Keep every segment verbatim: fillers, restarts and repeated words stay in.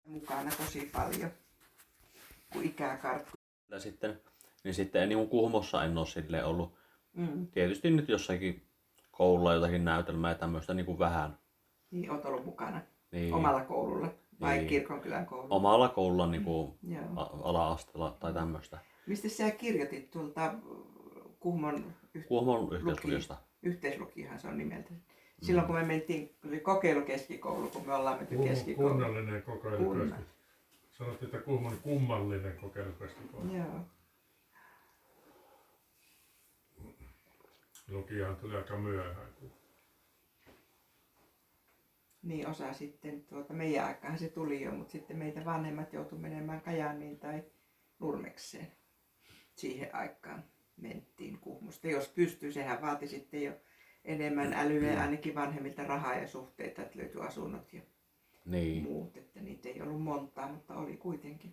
mukana tosi paljon, kun ikää karttuu. Ja sitten, niin sitten niin Kuhmossa en ole silleen ollut. Mm. Tietysti nyt jossakin koululla jotakin näytelmää ja tämmöistä niin kuin vähän. Niin, olet ollut mukana Niin. Omalla koululla vai Niin. Kirkonkylän koululla? Omalla koululla niin kuin Mm. ala-asteella tai tämmöistä. Mistä sä kirjoitit tuolta Kuhmon, yh- Kuhmon yhteislukiosta. Yhteislukihan se on nimeltä. Silloin kun me mentiin kokeilukeskikoulu, kun me ollaan menty Kuhmon keskikoulu. kunnallinen kokeilukeskikoulu. Sanottiin, että Kuhmon kummallinen kokeilukeskikoulu. Joo. Lukijahan tuli aika myöhään. Niin osa sitten, tuota, meidän aikaan se tuli jo, mutta sitten meitä vanhemmat joutu menemään Kajaaniin tai Nurmekseen. Siihen aikaan mentiin Kuhmosta. Jos pystyy, sehän vaati sitten jo enemmän älyä, ainakin vanhemmilta rahaa ja suhteita, että löytyi asunnot ja niin. muut. Että niitä ei ollut montaa, mutta oli kuitenkin.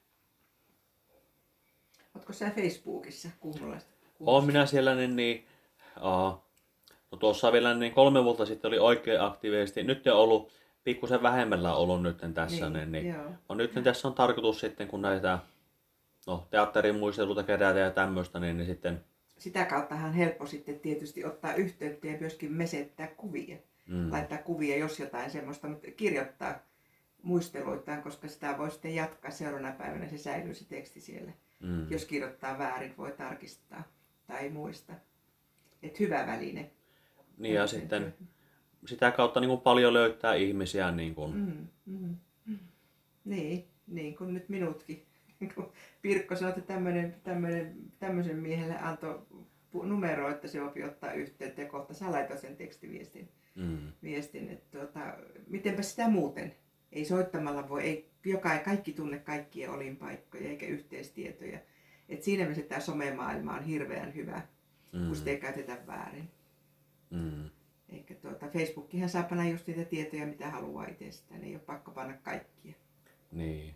Ootko sä Facebookissa Kuhmolaista? Oon minä siellä niin, niin uh, no tuossa vielä niin kolme vuotta sitten oli oikein aktiivisesti. Nyt on ollut pikkusen vähemmällä ollut nyt tässä. Niin, Niin, niin joo. on nyt niin tässä on tarkoitus sitten, kun näitä no, teatterin muisteluita kerätä ja tämmöistä, niin, niin sitten... Sitä kauttahan helppo sitten tietysti ottaa yhteyttä ja myöskin mesettää kuvia. Mm. Laittaa kuvia, jos jotain semmoista, mutta kirjoittaa muisteluitaan, koska sitä voi sitten jatkaa seuraavana päivänä, se säilyy se teksti siellä. Mm. Jos kirjoittaa väärin, voi tarkistaa tai muista. Että hyvä väline. Niin ja sitten työhön. Sitä kautta niin kuin paljon löytää ihmisiä. Niin, kuin... Mm, mm, mm. Niin, niin kuin nyt minutkin. Pirkko sanoi, että tämmönen, tämmönen, tämmöisen miehelle antoi numero, että se opi ottaa yhteyttä ja kohta sä laitoit sen tekstiviestin. Mm. Viestin, että tuota, mitenpä sitä muuten? Ei soittamalla voi, ei joka, kaikki tunne kaikkien olinpaikkoja eikä yhteistietoja. Et siinä mielessä tämä somemaailma on hirveän hyvä, mm. kun sitä ei käytetä väärin. Mm. Eikä tuota, Facebookihan saa panna just niitä tietoja, mitä haluaa itsestään. Ei ole pakko panna kaikkia. Niin.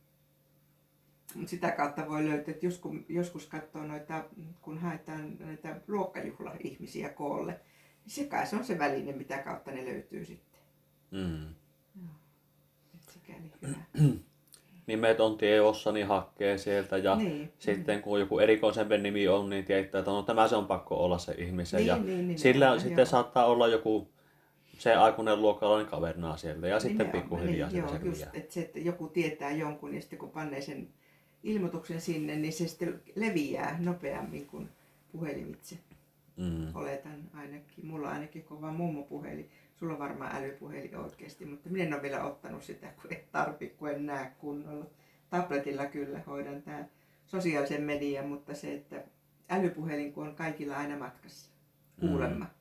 Mutta sitä kautta voi löytää, että joskus, joskus katsoo noita, kun haetaan näitä luokkajuhla-ihmisiä koolle, niin se kai se on se väline, mitä kautta ne löytyy sitten. Mm. Joo. Et sikäli hyvä. Nimet on tiedossa, niin hakkee sieltä ja niin, sitten mm. kun joku erikoisempi nimi on, niin tietää, että no tämä se on pakko olla se ihmisen. Niin, ja niin, niin, sillä niin, sitten joo. saattaa olla joku se aikuinen luokkalainen kaverina sieltä ja sitten pikkuhiljaa niin, se joo, just, että se, että joku tietää jonkun ja sitten kun panee sen ilmoituksen sinne, niin se sitten leviää nopeammin kuin puhelimitse. Mm. Oletan ainakin. Mulla ainakin kun on vaan mummopuhelin. Sulla on varmaan älypuhelin oikeasti, mutta minä en ole vielä ottanut sitä, kun ei tarvitse, kun en näe kunnolla. Tabletilla kyllä hoidan tämän sosiaalisen median, mutta se, että älypuhelin kun on kaikilla aina matkassa. Kuulemma. Mm.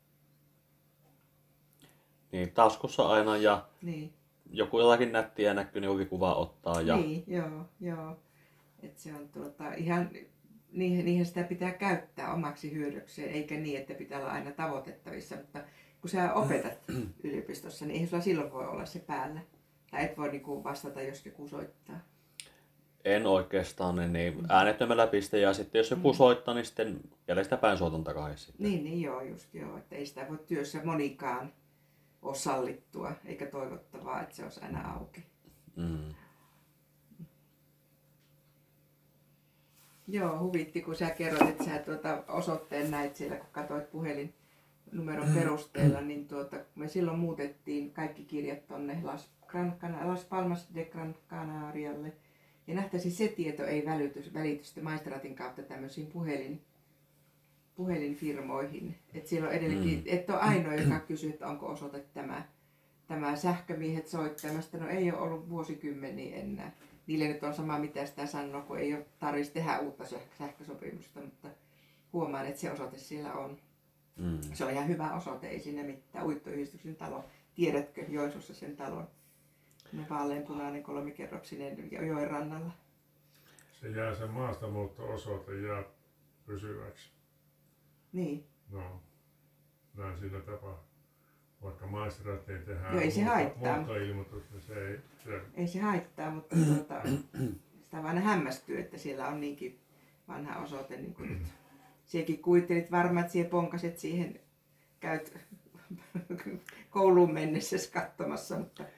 Niin, taskussa aina ja niin. joku jotakin nättiä näkyy, niin jokin kuva ottaa. Ja... Niin, joo, joo. Et se on tuota, ihan, niihin sitä pitää käyttää omaksi hyödykseen, eikä niin, että pitää olla aina tavoitettavissa. Mutta kun sä opetat yliopistossa, niin eihän sulla silloin voi olla se päällä. Tai et voi niinku vastata, jos joku soittaa. En oikeastaan, niin äänettömällä piste ja sitten jos joku mm. soittaa, niin sitten jäljestä päin soitan takaisin. Sitten. Niin, niin joo, just joo. Että ei sitä voi työssä monikaan ole sallittua, eikä toivottavaa, että se olisi aina auki. Mm. Joo, huvitti, kun sä kerroit, että sä tuota osoitteen näit siellä, kun katsoit puhelinnumeron perusteella, niin tuota, me silloin muutettiin kaikki kirjat tonne Las, Gran, Las Palmas de Gran Canarialle. Ja nähtäisi se tieto ei välity, välity sitten maistraatin kautta tämmöisiin puhelin, puhelinfirmoihin. Että siellä on edelleenkin, mm. et ole ainoa, joka kysyy, että onko osoite tämä, tämä sähkömiehet soittamasta. No ei ole ollut vuosikymmeniä enää. Niille nyt on sama mitä sitä sanoo, kun ei ole tarvitsisi tehdä uutta sähkösopimusta, mutta huomaan, että se osoite siellä on. Mm. Se on ihan hyvä osoite, ei siinä mitään. Uittoyhdistyksen talo. Tiedätkö Joensuussa sen talon? Vaaleanpunainen kolmikerroksinen joen rannalla. Se jää se maastamuutto-osoite jää pysyväksi. Niin. No, näin siinä tapaa. Vaikka maistraattiin tehdään Joo, ei se haittaa. muuttoilmoitus, niin se ei... Se... Ei se haittaa, mutta tuota, sitä vaan hämmästyy, että siellä on niinkin vanha osoite. Niin kuin nyt. Siekin kuvittelit varmaan, että siellä ponkaset siihen käyt kouluun mennessä katsomassa, mutta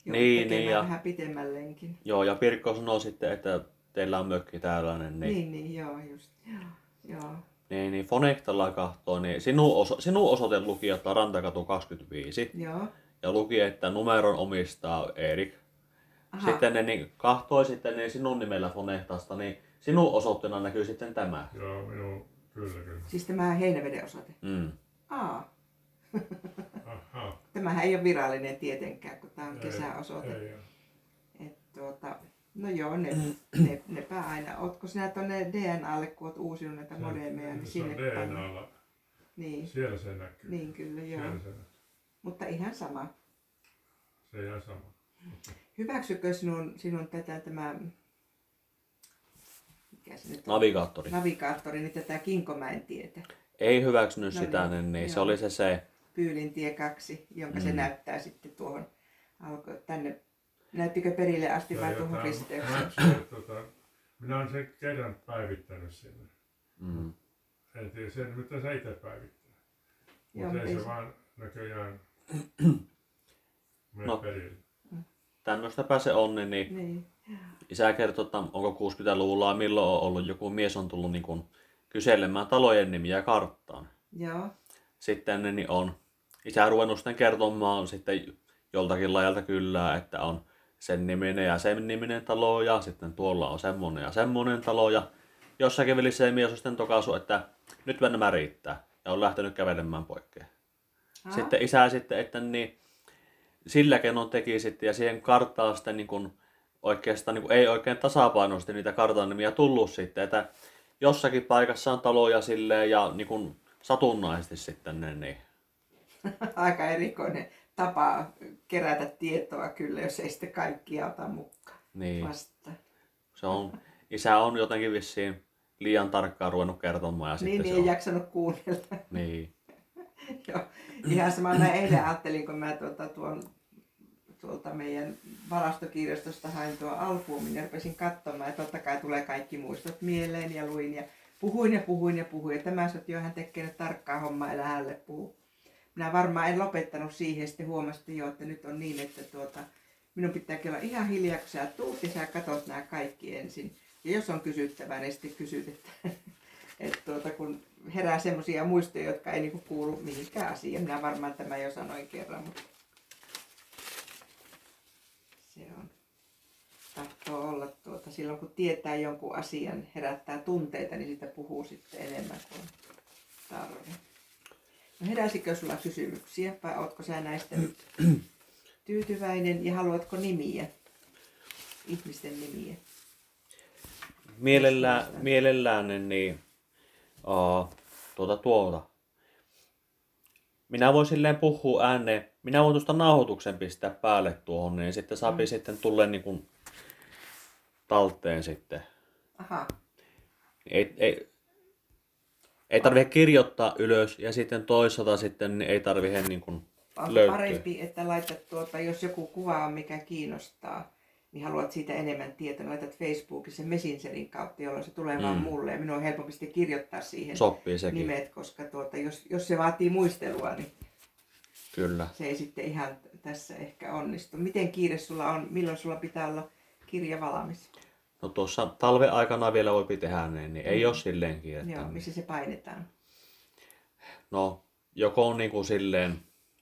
Niin, tekemään niin, ja- vähän pitemmällenkin. Joo, ja Pirkko sanoi sitten, että teillä on mökki tällainen, niin, Niin, niin, joo, just. Joo, joo. niin, niin Fonektalla kahtoo, niin sinun, oso, sinun osoite luki, että Rantakatu kaksikymmentäviisi, Joo. ja luki, että numeron omistaa Erik. Aha. Sitten ne niin kahtoi sitten ne sinun nimellä Fonehtasta, niin sinun osoitteena näkyy sitten tämä. Joo, minun, kyllä, kyllä. Siis tämä Heinäveden osoite. Mm. Aa. Aha. Tämähän ei ole virallinen tietenkään, kun tämä on Ei, kesäosoite. ei, Et tuota, no joo, ne, ne, nepä aina. Ootko sinä tuonne D N A:lle, kun oot uusinut näitä modemeja, niin se on sinne pannut? D N A:lla. Niin, Siellä se näkyy. niin kyllä joo. Siellä se näkyy. Mutta ihan sama. Se ei ihan sama. Hyväksykö sinun, sinun tätä tämä, mikä se nyt on? Navigaattori. Navigaattori, niin tätä Kinkomäen tietä, Ei hyväksynyt No sitä, joo, niin, niin se joo. oli se se. Pyylin tie kaksi, jonka se Mm. näyttää sitten tuohon, alko, tänne, näyttikö perille asti vai Ja tuohon tämä risteykseen? Maps, se, tota, minä olen sen kerran päivittänyt sinne. Mm. En tiedä sen, mitä se itse päivittää. Joo, Mutta ei ei se se- vaan näköjään mene No. perille. Tämmöistäpä se on, niin, niin Niin, isä kertoi, että onko kuusikymmentäluvulla milloin on ollut joku mies on tullut niin kuin kyselemään talojen nimiä karttaan. joo, Sitten ne niin on isä ruvennut sitten kertomaan sitten joltakin laajalta kyllä, että on sen niminen ja sen niminen talo ja sitten tuolla on semmonen ja semmonen talo ja jossakin välissä se mies on sitten tokaisu, että nyt nämä riittää ja on lähtenyt kävelemään poikkeen. Aha. Sitten isä sitten, että niin sillä kenon teki sitten ja siihen karttaan sitten niin kuin oikeastaan niin kuin ei oikein tasapainoisesti niitä kartan nimiä tullut sitten, että jossakin paikassa on taloja silleen ja niin kuin satunnaisesti sitten ne niin. aika erikoinen tapa kerätä tietoa kyllä, jos ei sitten kaikkia ota mukaan Niin, vastaan. se on, isä on jotenkin vissiin liian tarkkaan ruvennut kertomaan ja Niin, sitten niin se ei on. jaksanut kuunnella. Niin, Joo, ihan sama mä eilen ajattelin, kun mä tuota, tuon, tuolta meidän varastokirjastosta hain tuon albumin ja rupesin katsomaan, ja totta kai tulee kaikki muistot mieleen ja luin ja puhuin ja puhuin ja puhuin. Ja tämä sot jo, hän tekee nyt tarkkaa hommaa, älä hänelle puhu. Minä varmaan en lopettanut siihen, sitten huomasin jo, että nyt on niin, että tuota, minun pitää olla ihan hiljaa, kun sä tuut ja sä katot nämä kaikki ensin. Ja jos on kysyttävää, niin sitten kysyt, että, että tuota, kun herää semmoisia muistoja, jotka ei niinku kuulu mihinkään asiaan. Minä varmaan tämä jo sanoin kerran, mutta se on. Tahtoo olla tuota, silloin kun tietää jonkun asian, herättää tunteita, niin sitä puhuu sitten enemmän kuin tarve. No heräsikö sulla kysymyksiä vai ootko sä näistä nyt tyytyväinen ja haluatko nimiä? Ihmisten nimiä. mielellään, mielellään ne niin, uh, tuota tuota. Minä voin silleen puhua ääneen, minä voin tuosta nauhoituksen pistää päälle tuohon, niin sitten saapi Mm. sitten tulee niin kuin talteen sitten. Aha, Ei, ei, ei tarvitse kirjoittaa ylös ja sitten toisaalta sitten niin ei tarvitse niin kuin onko löytyä. parempi, että laitat tuota, jos joku kuva on mikä kiinnostaa, niin haluat siitä enemmän tietoa, laitat Facebookissa Messengerin kautta, jolloin se tulee mm. vaan mulle ja minun on helpompi sitten kirjoittaa siihen Sopii sekin, nimet, koska tuota, jos, jos se vaatii muistelua, niin kyllä. se ei sitten ihan tässä ehkä onnistu. Miten kiire sulla on, milloin sulla pitää olla kirja valmis? No tuossa talven aikana vielä voi tehdä niin, niin ei Mm. ole silleen kiirettä. Joo, missä se painetaan? No, joko on niin kuin silleen,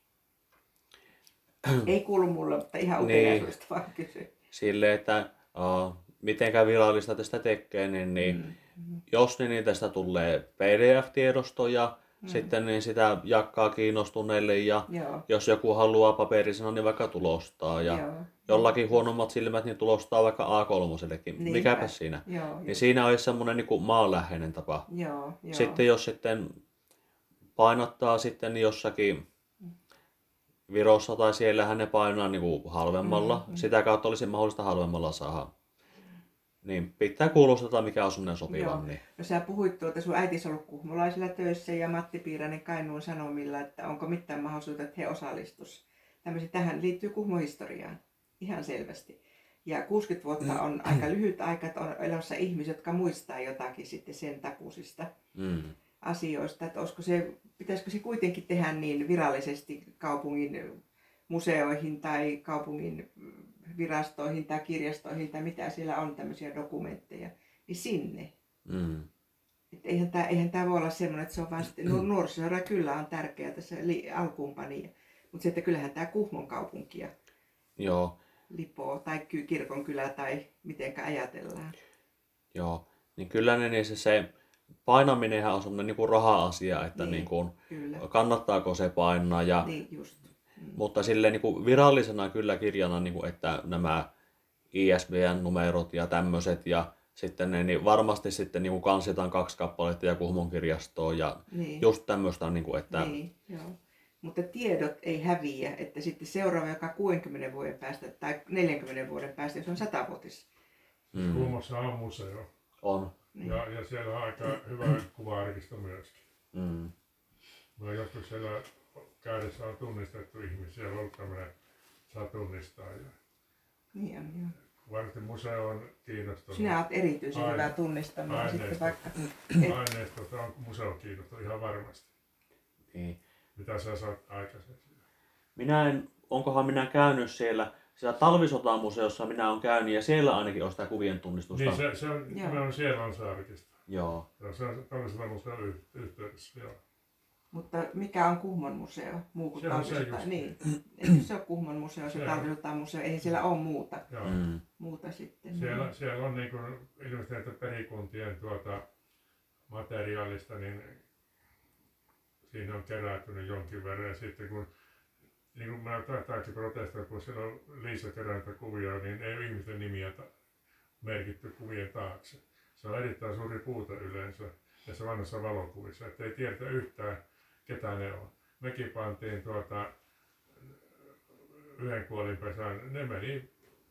Ei kuulu mulle, mutta ihan Niin. uteliaisuudesta vaan kysy. silleen, että uh, mitenkä virallista tästä tekee, niin, niin Mm. jos niin tästä tulee P D F-tiedostoja, Mm. sitten niin sitä jakaa kiinnostuneille ja Joo, jos joku haluaa paperisena, niin vaikka tulostaa ja joo. jollakin huonommat silmät, niin tulostaa vaikka A kolmellekin. Niinpä. Mikäpä siinä. Joo, Niin joo, siinä olisi semmoinen niin kuin maanläheinen tapa. joo, joo. Sitten jos sitten painottaa sitten jossakin Virossa tai siellähän ne painaa niin kuin halvemmalla, Mm, mm. sitä kautta olisi mahdollista halvemmalla saada. Niin pitää kuulosteta mikä on sunne Joo. sopivan. Niin. No sä puhuit tuota, sun äitis on ollut kuhmolaisilla töissä ja Matti Piirainen Kainuun Sanomilla, että onko mitään mahdollisuutta, että he osallistus. Tämmöisiä tähän liittyy kuhmohistoriaan ihan selvästi. Ja kuusikymmentä vuotta on aika lyhyt aika, että on elossa ihmisiä, jotka muistaa jotakin sitten sen takuisista Mm. asioista. Että olisiko se, pitäisikö se kuitenkin tehdä niin virallisesti kaupungin museoihin tai kaupungin virastoihin tai kirjastoihin tai mitä siellä on tämmöisiä dokumentteja, niin sinne. Mm. Että eihän tämä eihän tää voi olla semmoinen, että se on vain sitten, no, nuorisoseura kyllä on tärkeä tässä li, alkuunpani, mutta se, että kyllähän tämä Kuhmon kaupunkia Joo. lipoo tai kirkonkylä tai mitenkä ajatellaan. Joo. Niin kyllä ne, niin se, se painaminenhan on semmoinen niin raha-asia, että Niin, niin kuin, kyllä. kannattaako se painaa. Ja, Niin just. Mm. mutta silleen niin kuin virallisena kyllä kirjana, niin kuin, että nämä I S B N-numerot ja tämmöiset ja sitten ne, niin varmasti sitten niin kuin kansitaan kaksi kappaletta ja Kuhmon kirjastoon ja Niin. just tämmöistä, niin kuin, että Niin, joo. Mutta tiedot ei häviä, että sitten seuraava joka kuudenkymmenen vuoden päästä tai neljänkymmenen vuoden päästä, jos on satavuotis. mm, Kuhmossa on museo. on. Niin. Ja, ja siellä on aika hyvä kuva-arkisto myöskin. Mm. Mä oon joskus siellä käydessä on tunnistettu ihmisiä, on ollut tämmöinen saa tunnistaa. Ja Niin on, joo. varmasti museo on kiinnostunut. Sinä olet erityisen Aine- hyvä tunnistamaan sitten aineisto. vaikka... Aineistosta on museo kiinnostunut ihan varmasti. Niin. Mitä sä saat aikaiseksi? Minä en, onkohan minä käynyt siellä, siellä talvisotamuseossa minä olen käynyt ja siellä ainakin on sitä kuvien tunnistusta. Niin se, se on, Joo. se on siellä on se arkisto. Joo. Ja se on tällaisella museon yh- yhteydessä. Joo. Mutta mikä on Kuhmon museo? Muu kuin Se on se talvisota? just. Niin. Eikö se ole Kuhmon museo, se Se on. talvisotan museo? Eihän siellä ole muuta, Joo. Mm. muuta sitten. Siellä, siellä on niin kuin, ilmeisesti näitä perikuntien tuota, materiaalista, niin siinä on kerääntynyt jonkin verran. Ja sitten kun, niin kuin mä tahtaakin protestoin, kun siellä on Liisa kerännyt kuvia, niin ei ole ihmisten nimiä ta- merkitty kuvien taakse. Se on erittäin suuri puute yleensä näissä vanhoissa valokuvissa, että ei tiedetä yhtään, ketä ne on. Mekin pantiin tuota, yhden kuolinpesään, ne meni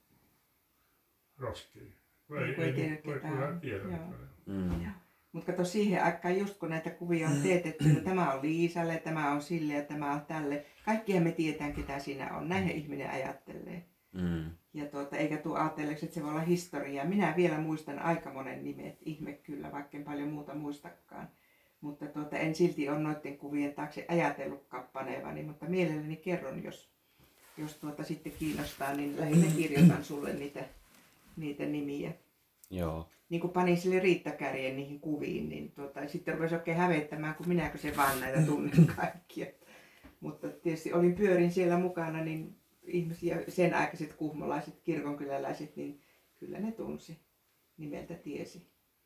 roskiin. Kun Niin, kun ei tiedä, kun- ketä kun ei on. tiedä, Joo. ketä ne on. Mm. Mutta kato siihen aikaan, just kun näitä kuvia on teetetty, että tämä on Liisalle, tämä on sille ja tämä on tälle. Kaikkihan me tietään, ketä siinä on. Näinhän ihminen ajattelee. Mm. Ja tuota, eikä tule ajatelleeksi, että se voi olla historiaa. Minä vielä muistan aika monen nimet, ihme kyllä, vaikka en paljon muuta muistakaan. Mutta tuota, en silti ole noiden kuvien taakse ajatellut kappaneevani, mutta mielelläni kerron, jos, jos tuota sitten kiinnostaa, niin lähinnä kirjoitan sulle niitä, niitä nimiä. Joo. Niin kuin panin sille riittäkärjen niihin kuviin, niin tuota, sitten rupesi oikein hävettämään, kun minäkö se vaan näitä tunnen kaikkia. Mutta tietysti olin pyörin siellä mukana, niin ihmisiä, sen aikaiset kuhmolaiset, kirkonkyläläiset, niin kyllä ne tunsi, nimeltä tiesi.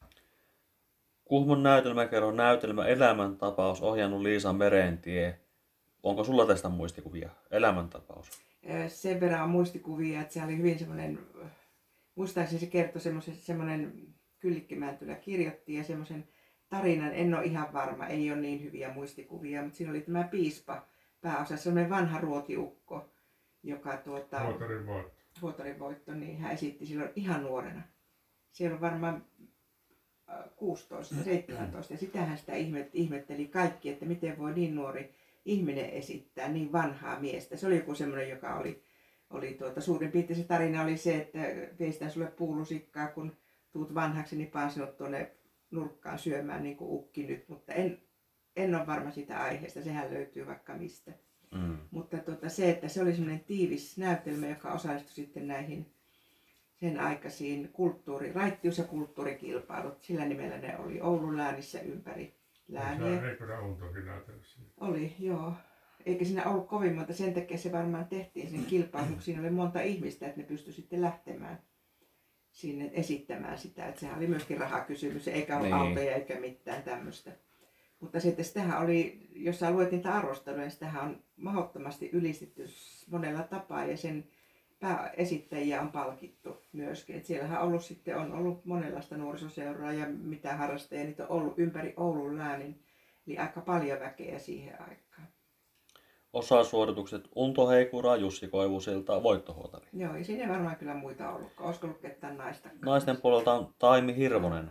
Kuhmon näytelmäkerhon näytelmä Elämäntapaus ohjannut Liisa Merentie. Onko sulla tästä muistikuvia? Elämäntapaus. Ö, Sen verran on muistikuvia, että se oli hyvin semmoinen, muistaakseni se kertoi semmoisen, semmoinen Kyllikki Mäntylä kirjoitti ja semmoisen tarinan, en ole ihan varma, ei ole niin hyviä muistikuvia, mutta siinä oli tämä piispa pääosassa, semmoinen vanha ruotiukko, joka tuota... Motorin voitto. Vuotorin voitto, niin hän esitti silloin ihan nuorena. Siellä on varmaan kuusitoista seitsemäntoista ja sitähän sitä ihmetteli kaikki, että miten voi niin nuori ihminen esittää niin vanhaa miestä. Se oli joku semmoinen, joka oli, oli tuota, suurin piirtein se tarina oli se, että veistään sulle puulusikkaa, kun tuut vanhaksi, niin paan sinut tuonne nurkkaan syömään niin kuin ukki nyt, mutta en, en ole varma sitä aiheesta, sehän löytyy vaikka mistä. Mm. Mutta tuota, se, että se oli semmoinen tiivis näytelmä, joka osallistui sitten näihin sen aikaisiin kulttuuri, raittius- ja kulttuurikilpailut. Sillä nimellä ne oli Oulun läänissä ympäri lääniä. Eikö Rauntokin näytellyt siinä? Oli, joo. Eikä siinä ollut kovin monta, sen takia se varmaan tehtiin sen kilpailu, mutta siinä oli monta ihmistä, että ne pystyi sitten lähtemään sinne esittämään sitä. Että sehän oli myöskin rahakysymys, eikä ollut Niin. autoja eikä mitään tämmöistä. Mutta sitten sitähän oli, jos luettiin tätä arvostelua, niin sitähän on mahdottomasti ylistetty monella tapaa ja sen pääesittäjiä on palkittu myöskin. Et siellähän on ollut, sitten on ollut monenlaista nuorisoseuraa ja mitä harrastajia, niitä on ollut ympäri Oulun läänin, eli aika paljon väkeä siihen aikaan. Osasuoritukset Unto Heikura, Jussi Koivusilta, Voittohuotari. Joo, ja siinä ei varmaan kyllä muita ollut, olisiko ollut ketään naista. Naisten puolelta on Taimi Hirvonen.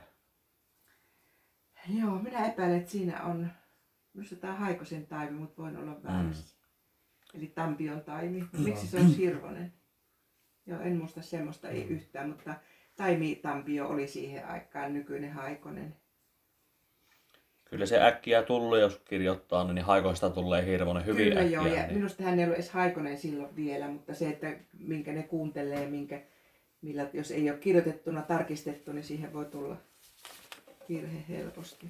Joo, minä epäilen, että siinä on, minusta tämä Haikosen Taimi, mutta voin olla väärässä. Mm. Eli Tampion Taimi. Miksi se on Hirvonen? Joo, en muista semmoista ei yhtään, mutta Taimi Tampio oli siihen aikaan nykyinen Haikonen. Kyllä se äkkiä tulee, jos kirjoittaa, niin haikoista tulee hirveän hyvin Kyllä äkkiä. joo, ja niin. minusta hän ei ollut edes haikonen silloin vielä, mutta se, että minkä ne kuuntelee, minkä, millä, jos ei ole kirjoitettuna tarkistettu, niin siihen voi tulla virhe helposti.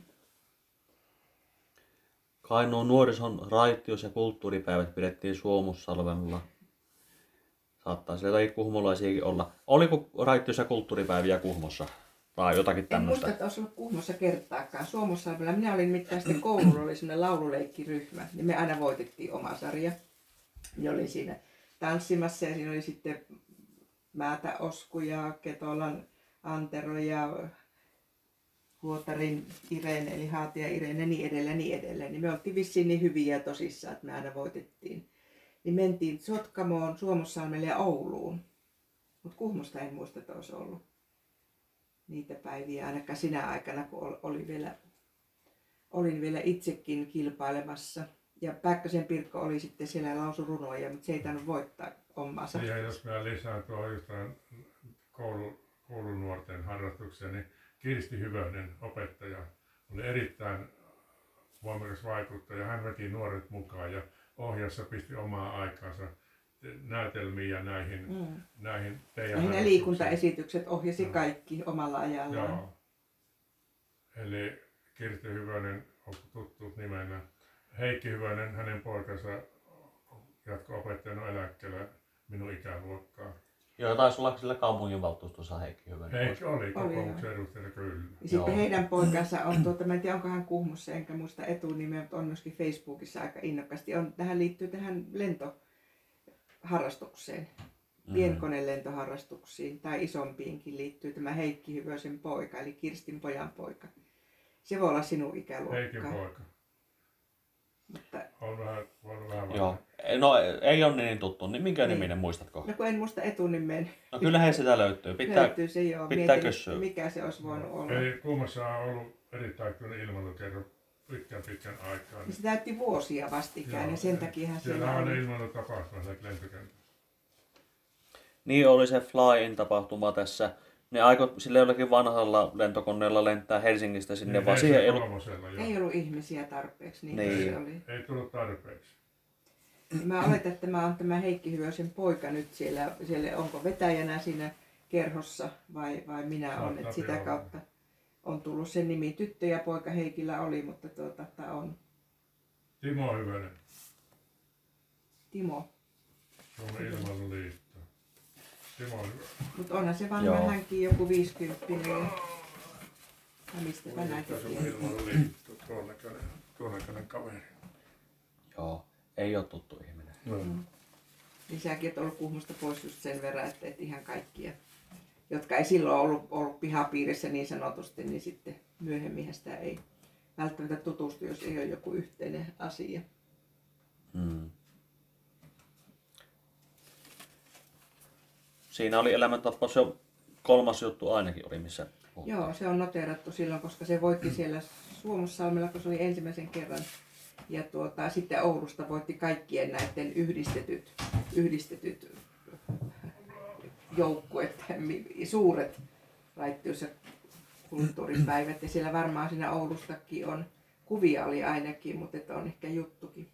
Kainuun nuorison raittius- ja kulttuuripäivät pidettiin Suomussalmella. Saattaa siellä jotakin kuhmolaisiakin olla. Oliko raittius- ja kulttuuripäiviä Kuhmossa? Tai jotakin En muista, tämmöistä? että olisi ollut Kuhmossa kertaakaan. Suomussalmella minä olin nimittäin sitten koululla, oli semmoinen laululeikkiryhmä, niin me aina voitettiin oma sarja. Ja olin siinä tanssimassa ja siinä oli sitten Määtä Osku ja Ketolan Antero ja Huotarin Irene, eli Haatia Irene ja niin edelleen, niin edelleen. Niin me oltiin vissiin niin hyviä tosissaan, että me aina voitettiin. Niin mentiin Sotkamoon, Suomussalmelle ja Ouluun. Mutta Kuhmosta en muista, että olisi ollut niitä päiviä ainakaan sinä aikana, kun oli vielä, olin vielä itsekin kilpailemassa. Ja Pääkkösen Pirkko oli sitten siellä lausurunoja, mutta se ei tainnut voittaa omaansa. Ja jos mä lisään tuohon yhtään koulu, koulunuorten harrastuksia, niin Kirsti Hyvönen, opettaja, oli erittäin voimakas vaikuttaja. Hän veti nuoret mukaan ja ohjassa pisti omaa aikaansa näytelmiin ja näihin, mm. näihin teidän ja liikuntaesitykset ohjasi kaikki omalla ajallaan. Joo. Eli Kirsti Hyvönen on tuttu nimenä. Heikki Hyvönen, hänen poikansa jatko-opettajana eläkkeellä minun ikäluokkaa. Joo, taisi olla sillä kaupunginvaltuustossa Heikki Hyvönen. Heikki oli kokoomuksen edustajana kyllä. Ja sitten Joo. heidän poikansa on, tuota, mä en tiedä onko hän Kuhmossa, enkä muista etunimeä, mutta on myöskin Facebookissa aika innokkaasti. On, tähän liittyy tähän lentoharrastukseen, pienkonelentoharrastuksiin tai isompiinkin liittyy tämä Heikki Hyvösen poika, eli Kirstin pojan poika. Se voi olla sinun ikäluokkaa. Heikin poika. Mutta... On vähän, on vähän Joo. No ei ole niin tuttu. Niin minkä niin. niminen muistatko? No kun en muista etunimen. No kyllähän sitä löytyy. Pitää, löytyy se joo. pitää Mietin, kysyä. Mikä se olisi voinut olla. Eli Kuhmossa on ollut erittäin kyllä ilmailukerro pitkän pitkän aikaa. Ja se täytti vuosia vastikään ja sen takia siellä on oli... ilmailu tapahtuma lentokentällä. Niin oli se Fly-in-tapahtuma tässä. Ne aikoi sillä jollakin vanhalla lentokoneella lentää Helsingistä sinne, niin, vaan siihen ei ollut... Ei ollut ihmisiä tarpeeksi, niin, niin. se oli. Ei tullut tarpeeksi. Mä oletan, että tämä on tämä Heikki Hyvösen poika nyt siellä, siellä onko vetäjänä siinä kerhossa vai, vai minä olen, että sitä olla. Kautta on tullut sen nimi. Tyttö ja poika Heikillä oli, mutta tuota, tämä on... Timo Hyvönen. Timo. Suomen ilmailuliitto. Timo Hyvönen. Mutta onhan se varmaan hänkin joku viisikymppinen. Ja mistä mä näitä tiedän? Ilmailuliitto, tuon näköinen, tuon näköinen kaveri. Joo, ei ole tuttu ihminen. Mm. Lisäkin, että on ollut Kuhmosta pois just sen verran, että et ihan kaikkia, jotka ei silloin ollut, ollut pihapiirissä niin sanotusti, niin sitten myöhemmin sitä ei välttämättä tutustu, jos ei ole joku yhteinen asia. Hmm. Siinä oli elämäntapaus jo kolmas juttu ainakin oli, missä puhuttiin. Joo, se on noteerattu silloin, koska se voitti siellä Suomussalmella, kun se oli ensimmäisen kerran. Ja tuota, sitten Oulusta voitti kaikkien näiden yhdistetyt, yhdistetyt joukkuet, suuret raittius- ja kulttuuripäivät. Ja siellä varmaan siinä Oulustakin on, kuvia oli ainakin, mutta että on ehkä juttukin.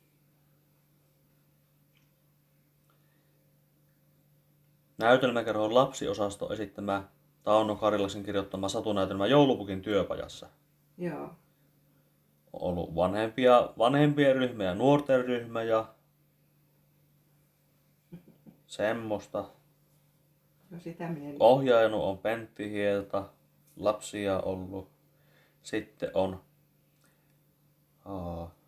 Näytelmäkerhon lapsiosasto esittämä Tauno Karilaisen kirjoittama satunäytelmä Joulupukin työpajassa. Joo. On ollut vanhempia, vanhempien ryhmä ja nuorten ryhmä ja semmoista. No sitä minä... Ohjaajana on Pentti Hieltä, lapsia ollut. Sitten on aa,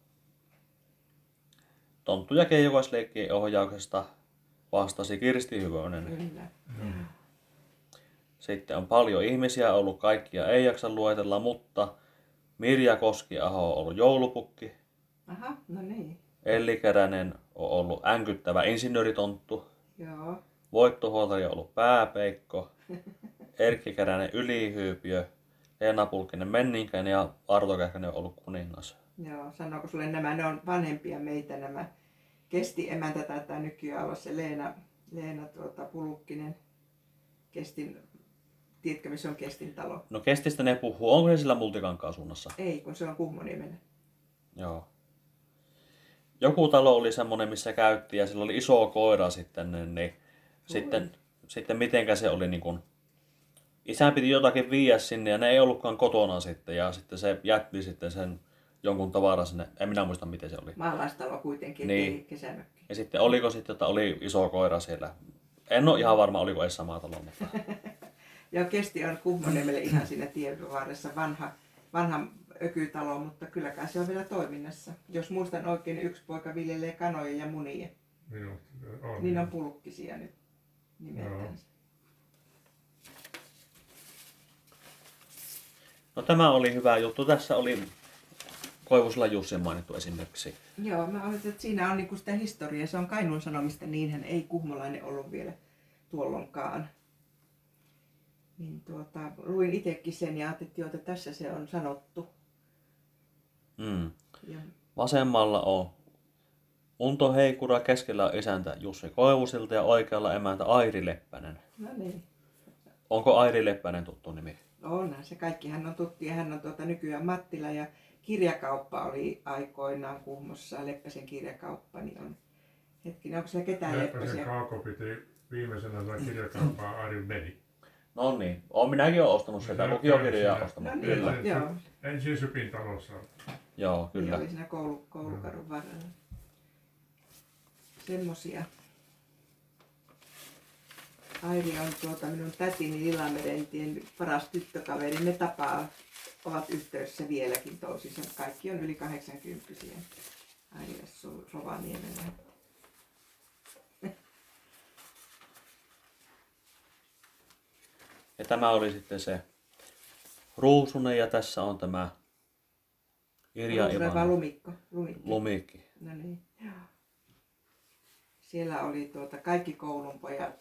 Tonttu- ja keijukaisleikkien ohjauksesta vastasi Kirsti Hyvönen. Kyllä. Mm. Sitten on paljon ihmisiä ollut, kaikkia ei jaksa luetella, mutta Mirja Koskiaho on ollut joulupukki. Aha, no niin. Elli Keränen on ollut änkyttävä insinööritonttu. Joo. Voitto Huoltaja on ollut pääpeikko. Erkki Keränen ylihyypiö. Leena Pulkkinen menninkäinen ja Arto Kähkönen on ollut kuningas. Joo, sanooko sulle nämä, ne on vanhempia meitä nämä. Kesti emäntä taitaa nykyään olla se Leena, Leena tuota, Pulukkinen. Kestin Tiedätkö, missä on Kestin talo? No Kestistä ne puhuu. Onko se sillä Multikankaan suunnassa? Ei, kun se on Kuhmoniemellä. Joo. Joku talo oli semmonen, missä käytiin ja sillä oli iso koira sitten, niin, niin sitten, sitten mitenkä se oli niin kuin, isä piti jotakin viiä sinne ja ne ei ollutkaan kotona sitten ja sitten se jätti sitten sen jonkun tavaran sinne, en minä muista miten se oli. Maalaistalo kuitenkin, Niin. ei kesämökki. Ja sitten oliko sitten, että oli iso koira siellä. En ole ihan varma, oliko edes sama talo, mutta Ja Kesti on Kuhmoniemelle ihan siinä tien varressa vanha, vanha ökytalo, mutta kylläkään se on vielä toiminnassa. Jos muistan oikein, niin yksi poika viljelee kanoja ja munia. Minusta on. Niin on pulkkisia nyt nimeltään. no tämä oli hyvä juttu. Tässä oli Koivusella Jussi mainittu esimerkiksi. Joo, mä ajattelin, että siinä on niinku sitä historiaa. Se on Kainuun Sanomista, niinhän ei kuhmolainen ollut vielä tuolloinkaan. Niin tuota, luin itsekin sen ja ajattelin, että tässä se on sanottu. Mm. Ja, Vasemmalla on Unto Heikura, keskellä on isäntä Jussi Koivusilta ja oikealla emäntä Airi Leppänen. no niin. Onko Airi Leppänen tuttu nimi? Onhan se kaikki. Hän on tuttu ja hän on tuota nykyään Mattila ja kirjakauppa oli aikoinaan Kuhmossa. Leppäsen kirjakauppa, niin on. Hetkinen, onko siellä ketään Leppäsen Leppäsiä? Kaako piti viimeisenä saa kirjakauppaa Ari veli. No niin, olen minäkin olen ostanut sitä, lukiokirjaa No ostanut, niin. kyllä. Joo. Ensin Sypin talossa. Joo, Niin kyllä. oli siinä koulu, koulukadun varrella. Semmosia. Airi on tuota minun tätini Lilamerentien paras tyttökaveri. Ne tapaa, ovat yhteydessä vieläkin toisiinsa. Kaikki on yli kahdeksankymppisiä. Airi asuu Rovaniemellä. Ja tämä oli sitten se Ruusunen ja tässä on tämä Irja Ruusreva Ivan lumikko. lumikki. Lumikki. No niin. Joo. Siellä oli tuota kaikki koulun pojat.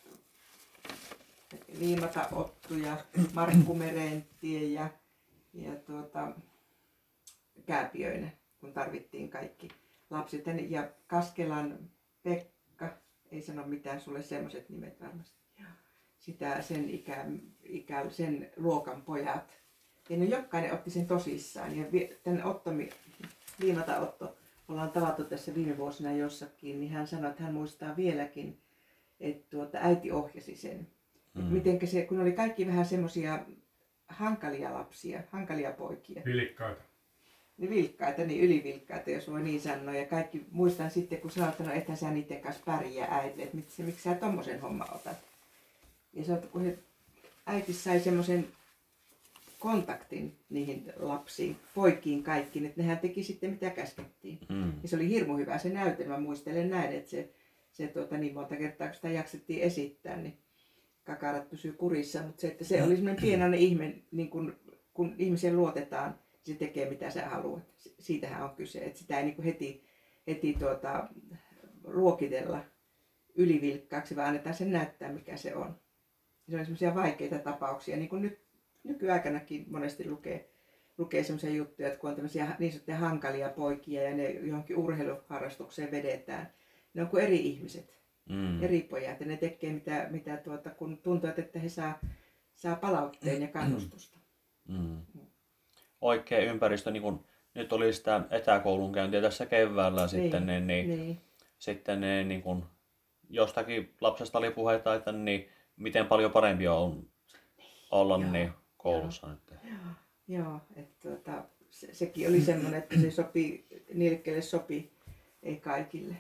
Liimata Ottu ja Markku Merentie ja, ja tuota, Kääpiöinen, kun tarvittiin kaikki lapset. Ja Kaskelan Pekka, ei sano mitään sulle semmoiset nimet varmasti. Sitä sen ikä, ikä, sen luokan pojat. Ja ne jokainen otti sen tosissaan. Ja tänne Otto, Liimata Otto, ollaan tavattu tässä viime vuosina jossakin, niin hän sanoi, että hän muistaa vieläkin, että tuota, äiti ohjasi sen. Mm. Mitenkä se, kun oli kaikki vähän semmoisia hankalia lapsia, hankalia poikia. Vilikkaita. Niin vilkkaita, niin ylivilkkaita, jos voi niin sanoa. Ja kaikki, muistan sitten, kun sanoit, että no ethän sä niiden kanssa pärjää äiti, että miksi, miksi sä tommosen homma otat. Ja se, kun he, äiti sai semmoisen kontaktin niihin lapsiin, poikiin kaikkiin, että nehän teki sitten mitä käskettiin. Mm. Ja se oli hirmu hyvä se näytelmä, muistelen näin, että se, se tuota, niin monta kertaa, kun sitä jaksettiin esittää, niin kakarat pysyy kurissa, mutta se, että se oli semmoinen pienoinen ihme, niin kun, kun ihmiseen luotetaan, se tekee mitä sä haluat. Siitähän on kyse, että sitä ei niin kuin heti, heti tuota, luokitella ylivilkkaaksi, vaan annetaan sen näyttää mikä se on. Se on semmoisia vaikeita tapauksia, niin kuin nyt nykyaikanakin monesti lukee, lukee semmoisia juttuja, että kun on tämmöisiä niin sanottuja hankalia poikia ja ne johonkin urheiluharrastukseen vedetään, ne on kuin eri ihmiset. Mm. Eri pojat ja ne tekee mitä, mitä tuota, kun tuntuu, että he saa, saa palautteen ja kannustusta. Mm. Oikea ympäristö, niin kun nyt oli sitä etäkoulunkäyntiä tässä keväällä, niin, sitten, niin, niin, niin. sitten niin, niin kun jostakin lapsesta oli puheita, että niin, miten paljon parempi on olla joo, niin, koulussa joo. nyt. Joo, joo että tuota, se, sekin oli semmoinen, että se sopii, niille kelle sopii, ei kaikille.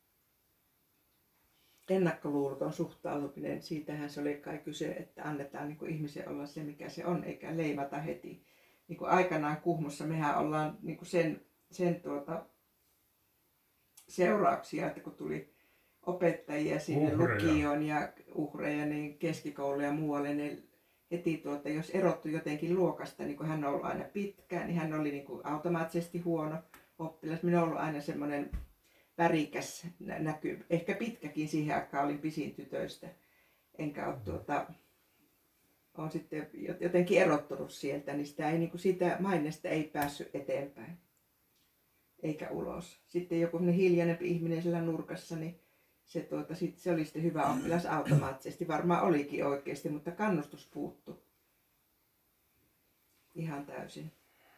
Ennakkoluuloton suhtautuminen, siitähän se oli kai kyse, että annetaan niin kuin ihmisen olla se mikä se on, eikä leimata heti. Niin kuin aikanaan Kuhmossa mehän ollaan niin kuin sen, sen tuota, seurauksia, että kun tuli opettajia sinne uhreja. Lukioon ja uhreja, niin keskikoulu ja muualle, niin heti tuota, jos erottu jotenkin luokasta, niin kun hän on ollut aina pitkä, niin hän oli niin kuin automaattisesti huono oppilas. Minä olen ollut aina semmoinen värikäs näky, ehkä pitkäkin siihen aikaan olin pisin tytöistä, enkä ole tuota, olen sitten jotenkin erottunut sieltä, niin sitä, ei, niin kuin sitä mainesta ei päässyt eteenpäin, eikä ulos. Sitten joku hiljainen ihminen siellä nurkassa, niin se, tuota, sit, se oli sitten hyvä oppilas automaattisesti, varmaan olikin oikeasti, mutta kannustus puuttui. ihan täysin.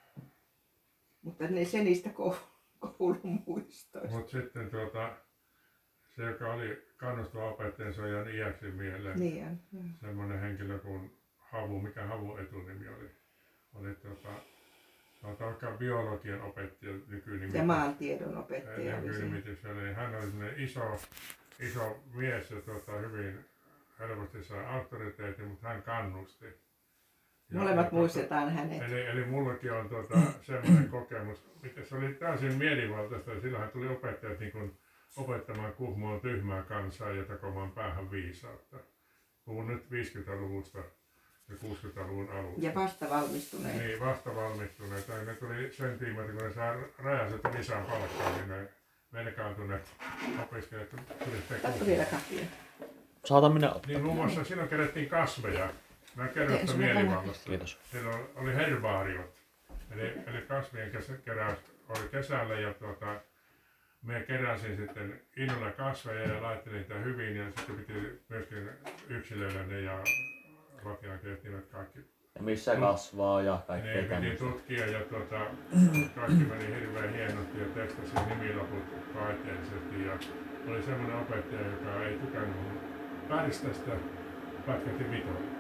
Mutta ne se niistä koulun muistoista. Mutta sitten tuota, se joka oli kannustava opettaja, se on jäänyt iäksi mieleen. Niin on, joo. Semmoinen henkilö kuin Havu, mikä Havun etunimi oli. Oli tuota, sanotaan vaikka biologian opettaja nykynimitys. Ja maantiedon opettaja oli se. Nykynimitys oli. Hän oli semmoinen iso, iso mies ja tuota, hyvin helposti sai auktoriteetin, mutta hän kannusti. Ja, Molemmat ja, muistetaan hänet. Eli, eli mullakin on tuota, semmoinen kokemus, mikä se oli täysin mielivaltaista. Silloinhan tuli opettajat niin kuin opettamaan Kuhmoon tyhmää kansaa ja takomaan päähän viisautta. Puhun nyt viisikymmentäluvusta ja kuusikymmentäluvun alusta. Ja vasta valmistuneet. Niin, vasta valmistuneet. Ja ne tuli sen tiimoilta, kun ne saa rajaselta lisää palkkaa, niin ne velkaantuneet opiskelijat tuli sitten Tattu vielä kahvia. Saatan minä ottaa. Niin muun muassa silloin kerättiin kasveja. Mä kerron sitä sulla mielivallasta. Kiitos. Silloin oli herbaariot. Eli, eli kasvien kesä, keräys oli kesällä ja tuota, me keräsin sitten innolla kasveja ja laittelin niitä hyvin ja sitten piti myöskin yksilöillä ne ja vakinaistettiin kaikki. Ja missä kasvaa ja kaikkea Ne piti tämmöistä. tutkia ja tuota, kaikki meni hirveän hienosti ja testasin nimilaput taiteellisesti ja oli semmoinen opettaja, joka ei tykännyt mun pärstästä, pätkätti vitoja.